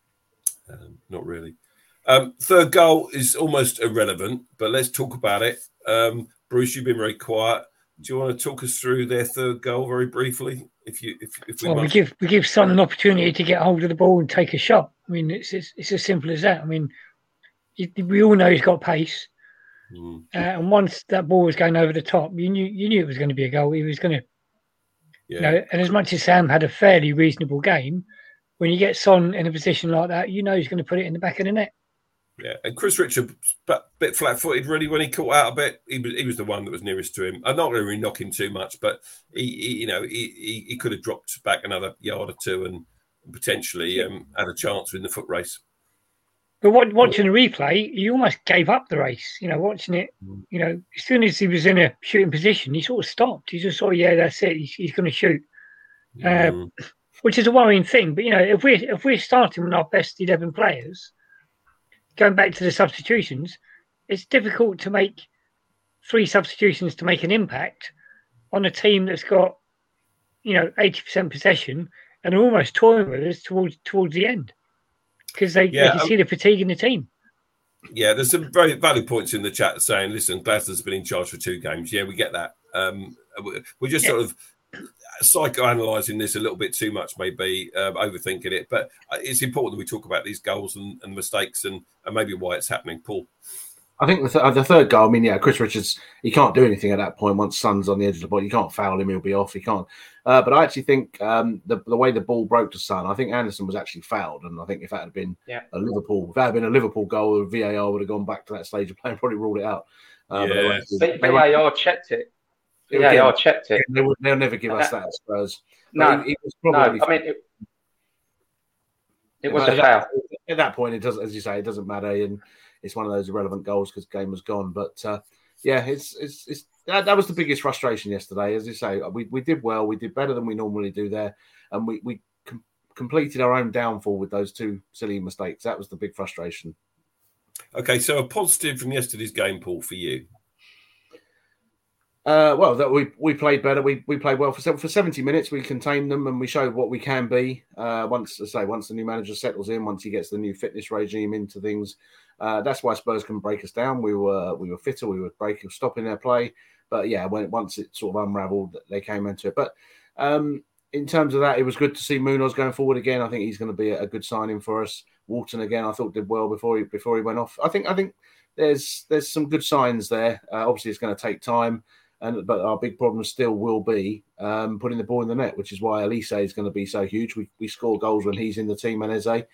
Not really. Third goal is almost irrelevant, but let's talk about it. Bruce, you've been very quiet. Do you want to talk us through their third goal very briefly? We give Son an opportunity to get hold of the ball and take a shot. I mean, it's as simple as that. I mean, we all know he's got pace, and once that ball was going over the top, you knew it was going to be a goal. He was going to, And as much as Sam had a fairly reasonable game, when you get Son in a position like that, he's going to put it in the back of the net. Yeah, and Chris Richard, a bit flat-footed really when he caught out a bit. He was the one that was nearest to him. I'm not going to knock him too much, but he could have dropped back another yard or two and potentially had a chance in the foot race. But watching the replay, he almost gave up the race. Watching it, as soon as he was in a shooting position, he sort of stopped. He just thought, yeah, that's it. He's going to shoot, which is a worrying thing. But if we're starting with our best 11 players. Going back to the substitutions, it's difficult to make 3 substitutions to make an impact on a team that's got, 80% possession and are almost toying with us towards the end because they can see the fatigue in the team. Yeah, there's some very valid points in the chat saying, listen, Glasner's been in charge for 2 games. Yeah, we get that. We're just sort of psychoanalyzing this a little bit too much, maybe overthinking it, but it's important that we talk about these goals and mistakes and maybe why it's happening. Paul, I think the third goal. I mean, Chris Richards, he can't do anything at that point. Once Son's on the edge of the ball, you can't foul him; he'll be off. He can't. But I actually think the way the ball broke to Son, I think Anderson was actually fouled, and I think if that had been a Liverpool goal, the VAR would have gone back to that stage of play and probably ruled it out. VAR checked it. VAR checked it. They'll never give us that at Spurs. No, it was a foul. At that point, it doesn't, as you say, it doesn't matter, and it's one of those irrelevant goals because the game was gone. But it's that was the biggest frustration yesterday. As you say, we did well, we did better than we normally do there, and we completed our own downfall with those 2 silly mistakes. That was the big frustration. Okay, so a positive from yesterday's game, Paul, for you. That we played better. We played well for 70 minutes. We contained them and we showed what we can be. Once the new manager settles in, once he gets the new fitness regime into things, that's why Spurs can break us down. We were fitter. We were stopping their play. But once it sort of unravelled, they came into it. But in terms of that, it was good to see Munoz going forward again. I think he's going to be a good signing for us. Walton again, I thought did well before he went off. I think there's some good signs there. Obviously, it's going to take time. But our big problem still will be putting the ball in the net, which is why Elise is going to be so huge. We score goals when he's in the team, and Eze.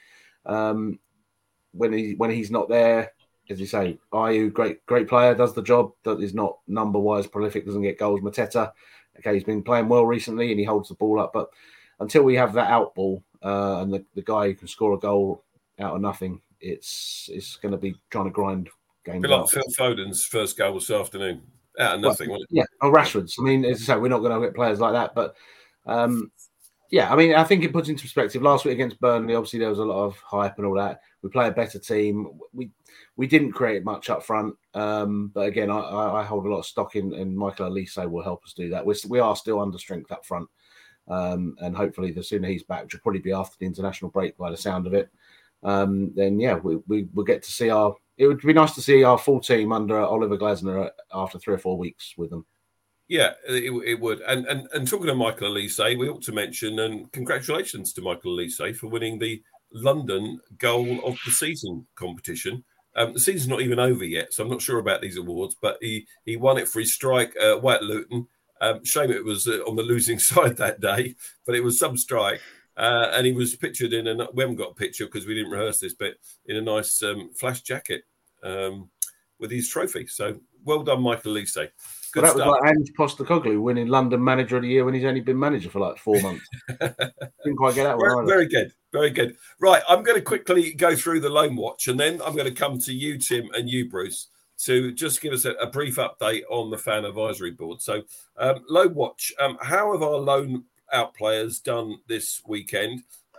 When he's not there, as you say, Ayew, great player, does the job, that is not number-wise prolific, doesn't get goals. Mateta, okay, he's been playing well recently and he holds the ball up. But until we have that out ball and the guy who can score a goal out of nothing, it's going to be trying to grind games. Like Phil Foden's first goal this afternoon. Out of nothing, wasn't it? Yeah, Rashford's. I mean, as I say, we're not going to get players like that. But, I mean, I think it puts into perspective. Last week against Burnley, obviously, there was a lot of hype and all that. We play a better team. We didn't create much up front. But, again, I hold a lot of stock in, and Michael Elise will help us do that. We are still under strength up front. And hopefully, the sooner he's back, which will probably be after the international break by the sound of it, then, we'll get to see our... It would be nice to see our full team under Oliver Glasner after 3 or 4 weeks with them. Yeah, it would. And talking to Michael Elise, we ought to mention, and congratulations to Michael Elise for winning the London Goal of the Season competition. The season's not even over yet, so I'm not sure about these awards, but he won it for his strike away at Luton. Shame it was on the losing side that day, but it was some strike. And he was pictured in we haven't got a picture because we didn't rehearse this, but in a nice flash jacket with his trophy. So well done, Michael Elise. Good that stuff. Was like Ange Postecoglou winning London Manager of the Year when he's only been manager for like 4 months. Didn't quite get that one. Very good. Very good. Right, I'm going to quickly go through the loan watch, and then I'm going to come to you, Tim, and you, Bruce, to just give us a brief update on the fan advisory board. So, loan watch. How have our loan out players done this weekend?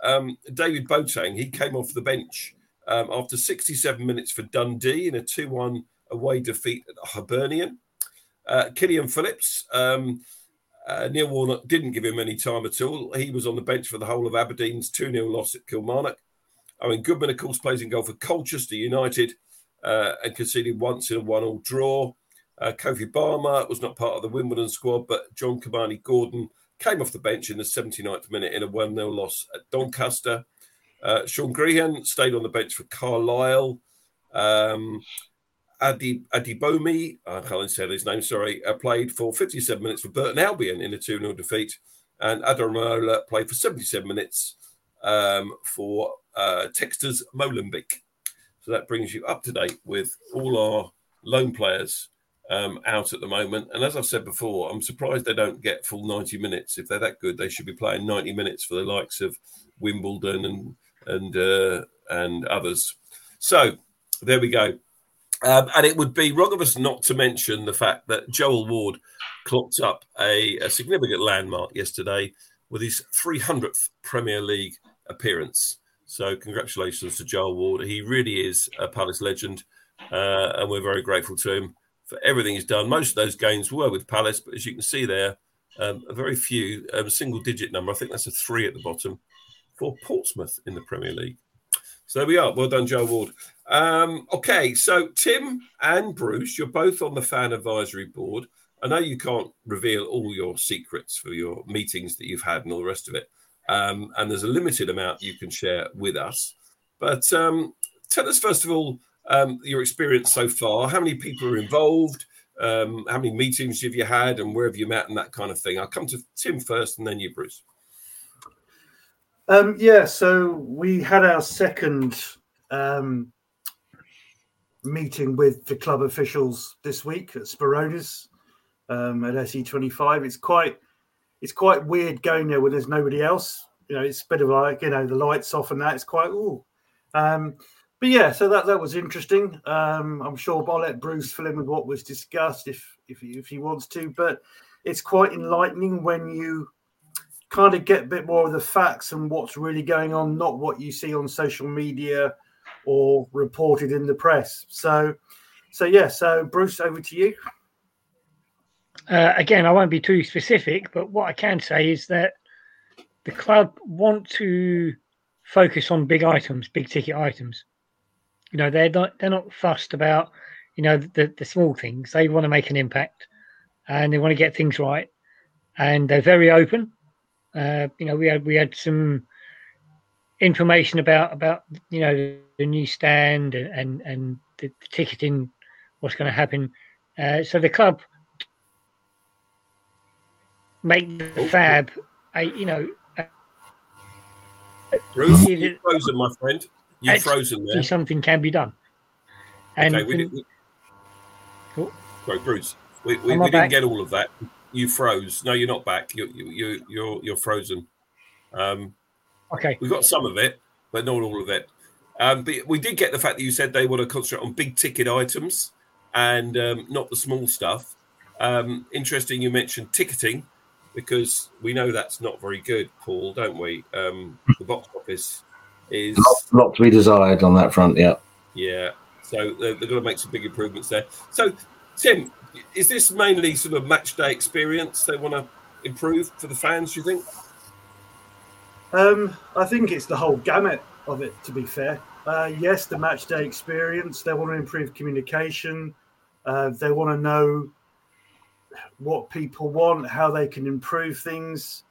David Boateng, he came off the bench after 67 minutes for Dundee in a 2-1 away defeat at Hibernian. Killian Phillips, Neil Warnock didn't give him any time at all. He was on the bench for the whole of Aberdeen's 2-0 loss at Kilmarnock. Owen Goodman, of course, plays in goal for Colchester United and conceded once in a 1-1 draw. Kofi Barma was not part of the Wimbledon squad, but John Kamani-Gordon came off the bench in the 79th minute in a 1-0 loss at Doncaster. Sean Grehan stayed on the bench for Carlisle. Adibomi, I can't say his name, sorry, played for 57 minutes for Burton Albion in a 2-0 defeat. And Adaramola played for 77 minutes for Texters Molenbeek. So that brings you up to date with all our loan players out at the moment. And as I've said before, I'm surprised they don't get full 90 minutes. If they're that good, they should be playing 90 minutes for the likes of Wimbledon and others. So there we go. And it would be wrong of us not to mention the fact that Joel Ward clocked up a significant landmark yesterday with his 300th Premier League appearance. So congratulations to Joel Ward. He really is a Palace legend, and we're very grateful to him for everything he's done. Most of those games were with Palace, but as you can see there, a very few, single-digit number. I think that's a 3 at the bottom for Portsmouth in the Premier League. So there we are. Well done, Joel Ward. Okay, so Tim and Bruce, you're both on the fan advisory board. I know you can't reveal all your secrets for your meetings that you've had and all the rest of it. And there's a limited amount you can share with us. But tell us, first of all, your experience so far. How many people are involved? How many meetings have you had and where have you met and that kind of thing? I'll come to Tim first and then you, Bruce. So we had our second meeting with the club officials this week at Spironas at SE25. It's quite weird going there when there's nobody else. You know, it's a bit of like, the lights off and that. It's quite but yeah, so that was interesting. I'm sure I'll let Bruce fill in with what was discussed if he wants to. But it's quite enlightening when you kind of get a bit more of the facts and what's really going on, not what you see on social media or reported in the press. So Bruce, over to you. Again, I won't be too specific, but what I can say is that the club want to focus on big items, big ticket items. They're not fussed about, the small things. They want to make an impact and they want to get things right. And they're very open. We had some information about the new stand and the ticketing, what's going to happen. So the club make the fab, Bruce, you've frozen, my friend. You've frozen there. Something can be done. And okay, sorry, Bruce. We didn't get all of that. You froze. No, you're not back. You're frozen. Okay. We got some of it, but not all of it. But we did get the fact that you said they want to concentrate on big ticket items and not the small stuff. Interesting you mentioned ticketing, because we know that's not very good, Paul, don't we? The box office is... A lot to be desired on that front, yeah. Yeah, so they're going to make some big improvements there. So, Tim, is this mainly sort of match day experience they want to improve for the fans, do you think? I think it's the whole gamut of it, to be fair. Yes, the match day experience. They want to improve communication. They want to know what people want, how they can improve things.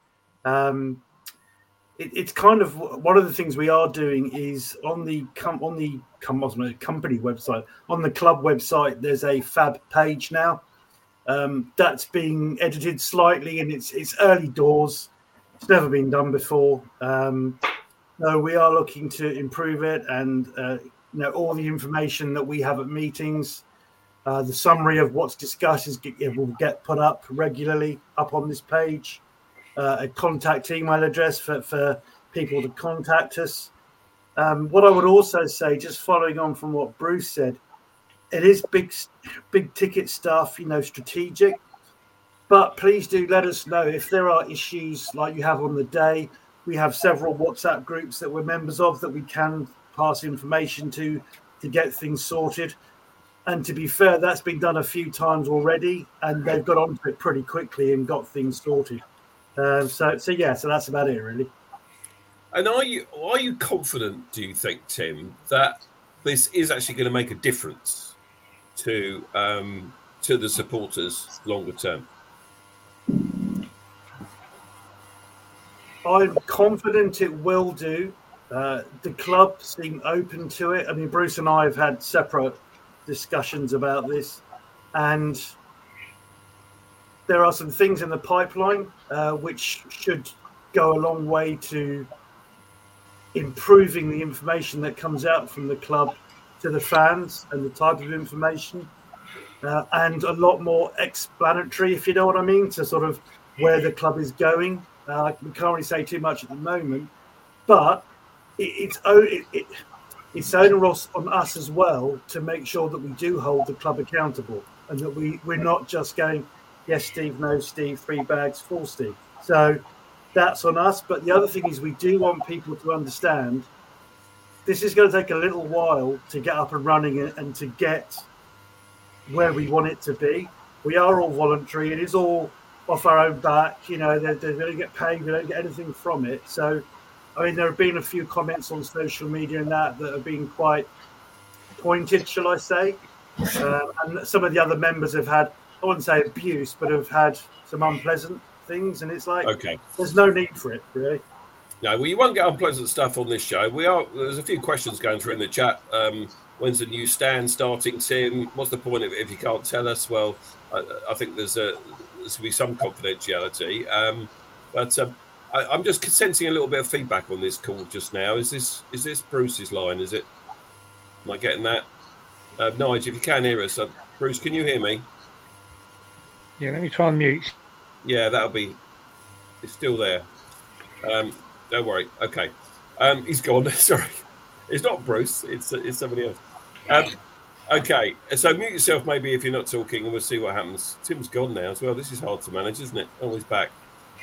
It's kind of one of the things we are doing is on the company website, on the club website, there's a fab page now. That's being edited slightly, and it's early doors. It's never been done before. So we are looking to improve it, and all the information that we have at meetings, the summary of what's discussed will get put up regularly up on this page. A contact email address for people to contact us. What I would also say, just following on from what Bruce said, it is big ticket stuff, strategic. But please do let us know if there are issues like you have on the day. we have several WhatsApp groups that we're members of that we can pass information to get things sorted. And to be fair, that's been done a few times already, and they've got onto it pretty quickly and got things sorted. So that's about it, really. And are you confident, do you think, Tim, that this is actually going to make a difference to the supporters longer term? I'm confident it will do. The club seem open to it. I mean, Bruce and I have had separate discussions about this, and there are some things in the pipeline which should go a long way to improving the information that comes out from the club to the fans and the type of information, and a lot more explanatory, if you know what I mean, to sort of where the club is going. We can't really say too much at the moment, but it's onerous on us as well to make sure that we do hold the club accountable, and that we're not just going, yes, Steve, no, Steve, 3 bags, full Steve. So that's on us. But the other thing is we do want people to understand this is going to take a little while to get up and running and to get where we want it to be. We are all voluntary. It is all off our own back. You know, they don't get paid. We don't get anything from it. So, I mean, there have been a few comments on social media and that have been quite pointed, shall I say. And some of the other members have had, I wouldn't say abuse, but have had some unpleasant things. And it's like, okay, there's no need for it, really. No, well, you won't get unpleasant stuff on this show. There's a few questions going through in the chat. When's the new stand starting, Tim? What's the point of it if you can't tell us? Well, I think there's to be some confidentiality. But I'm just sensing a little bit of feedback on this call just now. Is this Bruce's line? Is it? Am I getting that? Nigel, if you can hear us, Bruce, can you hear me? Yeah, let me try and mute. Yeah, it's still there. Don't worry. Okay. He's gone. Sorry. It's not Bruce. It's somebody else. Okay. So mute yourself maybe if you're not talking, and we'll see what happens. Tim's gone now as well. This is hard to manage, isn't it? Oh, he's back.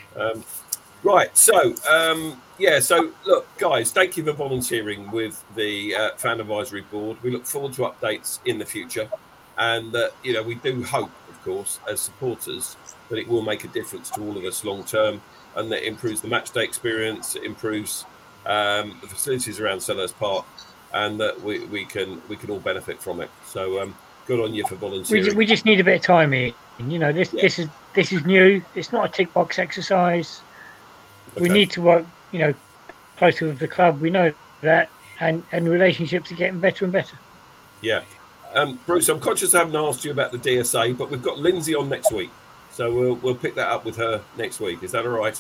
Right. So, So, look, guys, thank you for volunteering with the Fan Advisory Board. We look forward to updates in the future. And, we do hope, of course, as supporters, that it will make a difference to all of us long term, and that improves the match day experience, it improves the facilities around Selhurst Park, and that we can all benefit from it. So good on you for volunteering. We just need a bit of time here. This is new. It's not a tick box exercise. Okay. We need to work, closer with the club. We know that, and relationships are getting better and better. Yeah, Bruce, I'm conscious I haven't asked you about the DSA, but we've got Lindsay on next week. So we'll pick that up with her next week. Is that all right?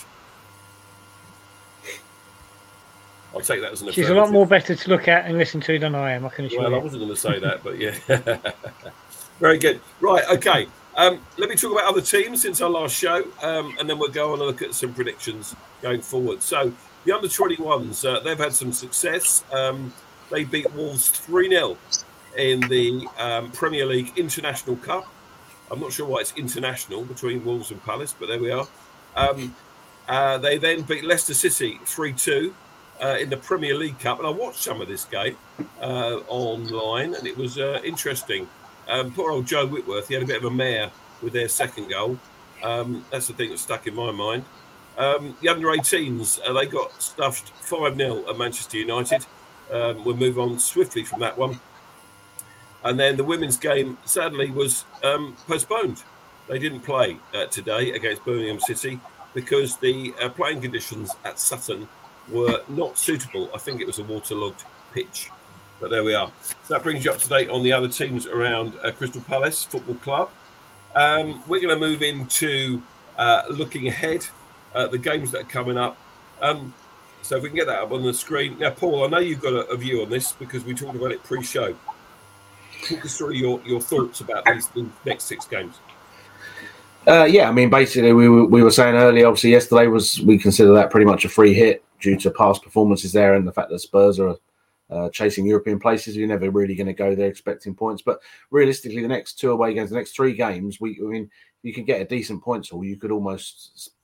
I'll take that as an affirmative. She's a lot more better to look at and listen to than I am, I can assure you. Well, I wasn't going to say that, but yeah. Very good. Right, okay. Let me talk about other teams since our last show, and then we'll go on and look at some predictions going forward. So the under-21s, they've had some success. They beat Wolves 3-0 in the Premier League International Cup. I'm not sure why it's international between Wolves and Palace, but there we are. They then beat Leicester City 3-2 in the Premier League Cup. And I watched some of this game online, and it was interesting. Poor old Joe Whitworth, he had a bit of a mare with their second goal. That's the thing that stuck in my mind. The under-18s, they got stuffed 5-0 at Manchester United. We'll move on swiftly from that one. And then the women's game, sadly, was postponed. They didn't play today against Birmingham City because the playing conditions at Sutton were not suitable. I think it was a waterlogged pitch. But there we are. So that brings you up to date on the other teams around Crystal Palace Football Club. We're going to move into looking ahead at the games that are coming up. So if we can get that up on the screen. Now, Paul, I know you've got a view on this because we talked about it pre-show. Talk us through your thoughts about these next 6 games. Basically, we were saying earlier, obviously, yesterday we consider that pretty much a free hit due to past performances there and the fact that Spurs are chasing European places. You're never really going to go there expecting points. But realistically, the next 2 away games, the next 3 games, you can get a decent points haul. You could almost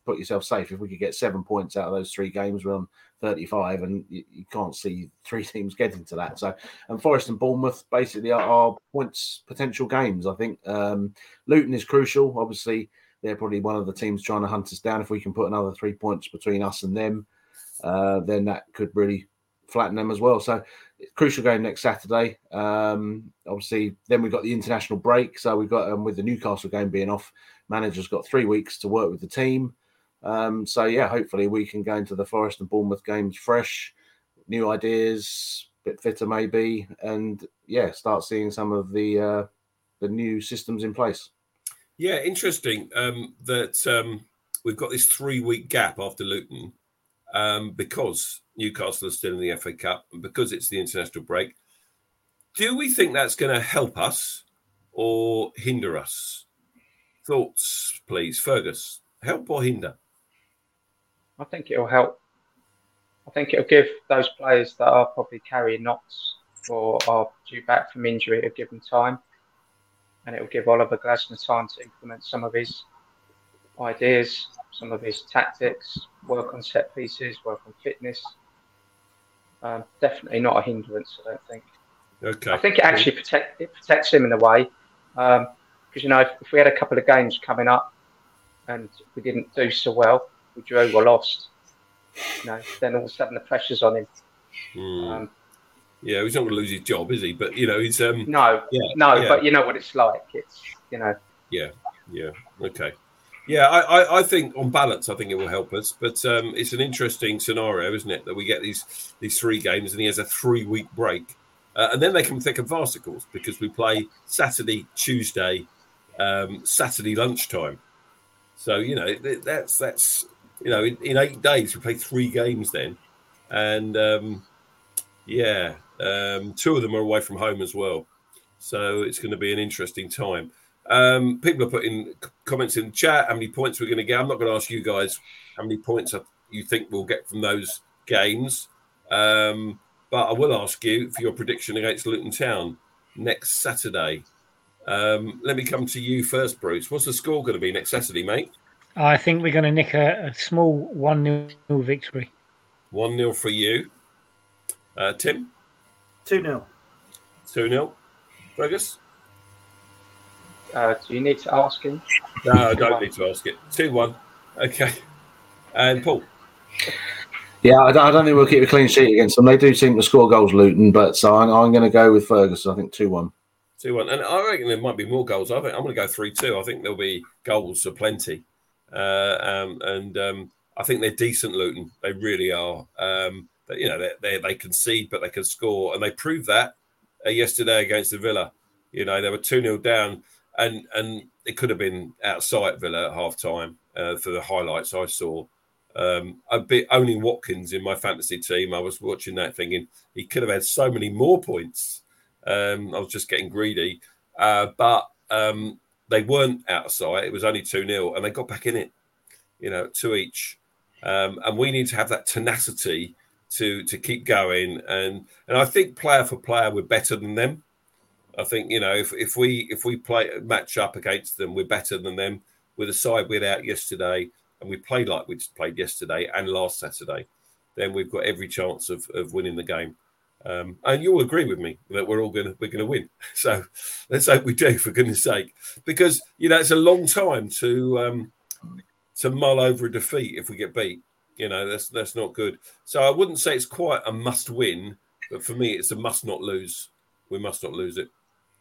put yourself safe. If we could get 7 points out of those 3 games, we're on 35, and you can't see 3 teams getting to that. So, and Forest and Bournemouth basically are points potential games. I think Luton is crucial. Obviously, they're probably one of the teams trying to hunt us down. If we can put another 3 points between us and them, then that could really flatten them as well. So, crucial game next Saturday. Obviously, then we've got the international break. So we've got, with the Newcastle game being off, manager's got 3 weeks to work with the team. So yeah, hopefully we can go into the Forest and Bournemouth games fresh, new ideas, a bit fitter maybe, and yeah, start seeing some of the new systems in place. Yeah, interesting that we've got this 3-week gap after Luton because Newcastle is still in the FA Cup and because it's the international break. Do we think that's going to help us or hinder us? Thoughts, please, Fergus. Help or hinder? I think it'll help. I think it'll give those players that are probably carrying knocks or are due back from injury, it'll give them time. And it'll give Oliver Glasner time to implement some of his ideas, some of his tactics, work on set pieces, work on fitness. Definitely not a hindrance, I don't think. Okay. I think it actually protects him in a way. Because, if we had a couple of games coming up and we didn't do so well, we drew or lost, then all of a sudden the pressure's on him. Yeah, he's not going to lose his job, is he? But, he's... No, but you know what it's like. It's, Yeah, okay. Yeah, I think on balance, I think it will help us. But it's an interesting scenario, isn't it, that we get these 3 games and he has a 3-week break. And then they come thick and fast, of course, because we play Saturday, Tuesday, Saturday lunchtime. So, that's in 8 days, we play 3 games then. And, 2 of them are away from home as well. So it's going to be an interesting time. People are putting comments in the chat, how many points we're going to get. I'm not going to ask you guys how many points you think we'll get from those games. But I will ask you for your prediction against Luton Town next Saturday. Let me come to you first, Bruce. What's the score going to be next Saturday, mate? I think we're going to nick a small 1-0 victory. 1-0 for you. Tim? 2-0. 2-0. Fergus? do you need to ask him? No, I don't need to ask it. 2-1. Okay. And Paul? Yeah, I don't think we'll keep a clean sheet against them. They do seem to score goals, Luton, but so I'm going to go with Ferguson. I think 2-1. 2-1. And I reckon there might be more goals. I think I'm going to go 3-2. I think there'll be goals aplenty. I think they're decent, Luton. They really are. But, they concede, but they can score. And they proved that yesterday against the Villa. They were 2-0 down. And it could have been outside Villa at half-time for the highlights I saw. Owning Watkins in my fantasy team, I was watching that thinking he could have had so many more points. I was just getting greedy. But they weren't out of sight. It was only 2-0 and they got back in it, 2 each. And we need to have that tenacity to keep going. And I think player for player, we're better than them. I think, if we match up against them, we're better than them. With the side we had out yesterday, and we played like we just played yesterday and last Saturday, then we've got every chance of winning the game. And you'll agree with me that we're going to win. So let's hope we do, for goodness sake, because it's a long time to mull over a defeat if we get beat. That's not good. So I wouldn't say it's quite a must win, but for me, it's a must not lose. We must not lose it.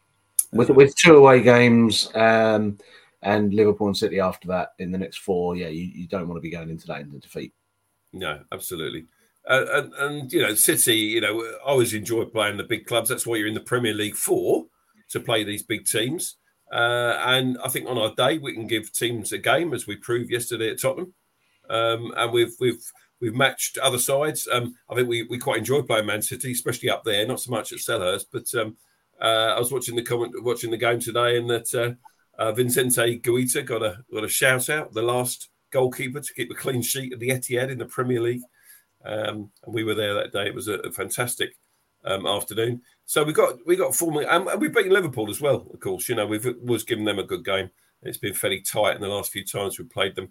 With 2 away games and Liverpool and City after that in the next 4, you don't want to be going into that in the defeat. No, absolutely. And City, I always enjoy playing the big clubs. That's why you're in the Premier League for, to play these big teams. And I think on our day we can give teams a game, as we proved yesterday at Tottenham. And we've matched other sides. I think we quite enjoy playing Man City, especially up there. Not so much at Selhurst, but I was watching the game today, and that Vicente Guaita got a shout out, the last goalkeeper to keep a clean sheet at the Etihad in the Premier League. And we were there that day. It was a fantastic afternoon. So we got 4 million, and we've beaten Liverpool as well. Of course, we've was giving them a good game. It's been fairly tight in the last few times we've played them.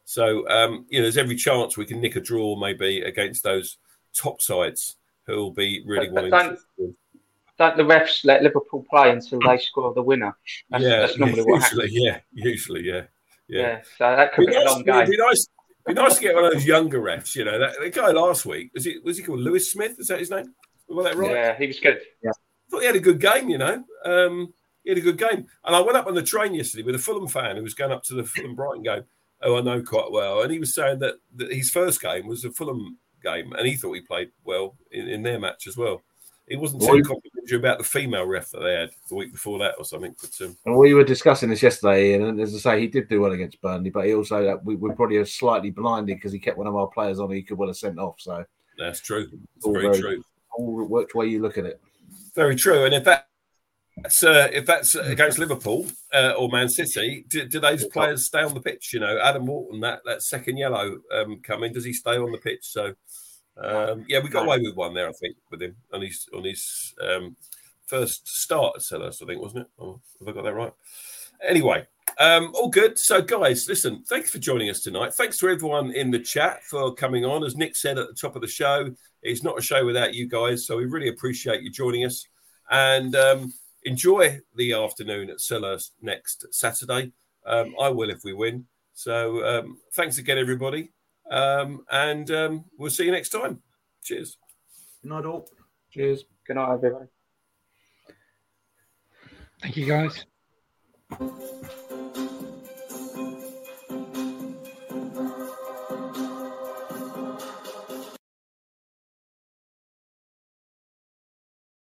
So, there's every chance we can nick a draw maybe against those top sides who will be really wanting to. Don't the refs let Liverpool play until they score the winner? That's normally what happens. Yeah. So that could be a long game. It'd be nice to get one of those younger refs. The guy last week was he called Lewis Smith? Is that his name? Was that right? Yeah, he was good. Yeah, I thought he had a good game. He had a good game, and I went up on the train yesterday with a Fulham fan who was going up to the Fulham Brighton game. Oh, I know quite well, and he was saying that his first game was a Fulham game, and he thought he played well in their match as well. He wasn't too complimentary about the female ref that they had the week before that or something. But, and we were discussing this yesterday, and as I say, he did do well against Burnley, but he also we probably slightly blinded because he kept one of our players on who he could well have sent off. So that's true. It's very true. All which way you look at it. Very true. And if that's against Liverpool or Man City, do those players stay on the pitch? Adam Wharton, that second yellow coming, does he stay on the pitch? So. We got away with one there, I think, with him on his first start at Selhurst, I think, wasn't it? Oh, have I got that right? Anyway, all good. So, guys, listen, thanks for joining us tonight. Thanks to everyone in the chat for coming on. As Nick said at the top of the show, it's not a show without you guys, so we really appreciate you joining us. And enjoy the afternoon at Selhurst next Saturday. I will if we win. So, thanks again, everybody. And we'll see you next time. Cheers. Good night, all. Cheers. Good night, everybody. Thank you, guys.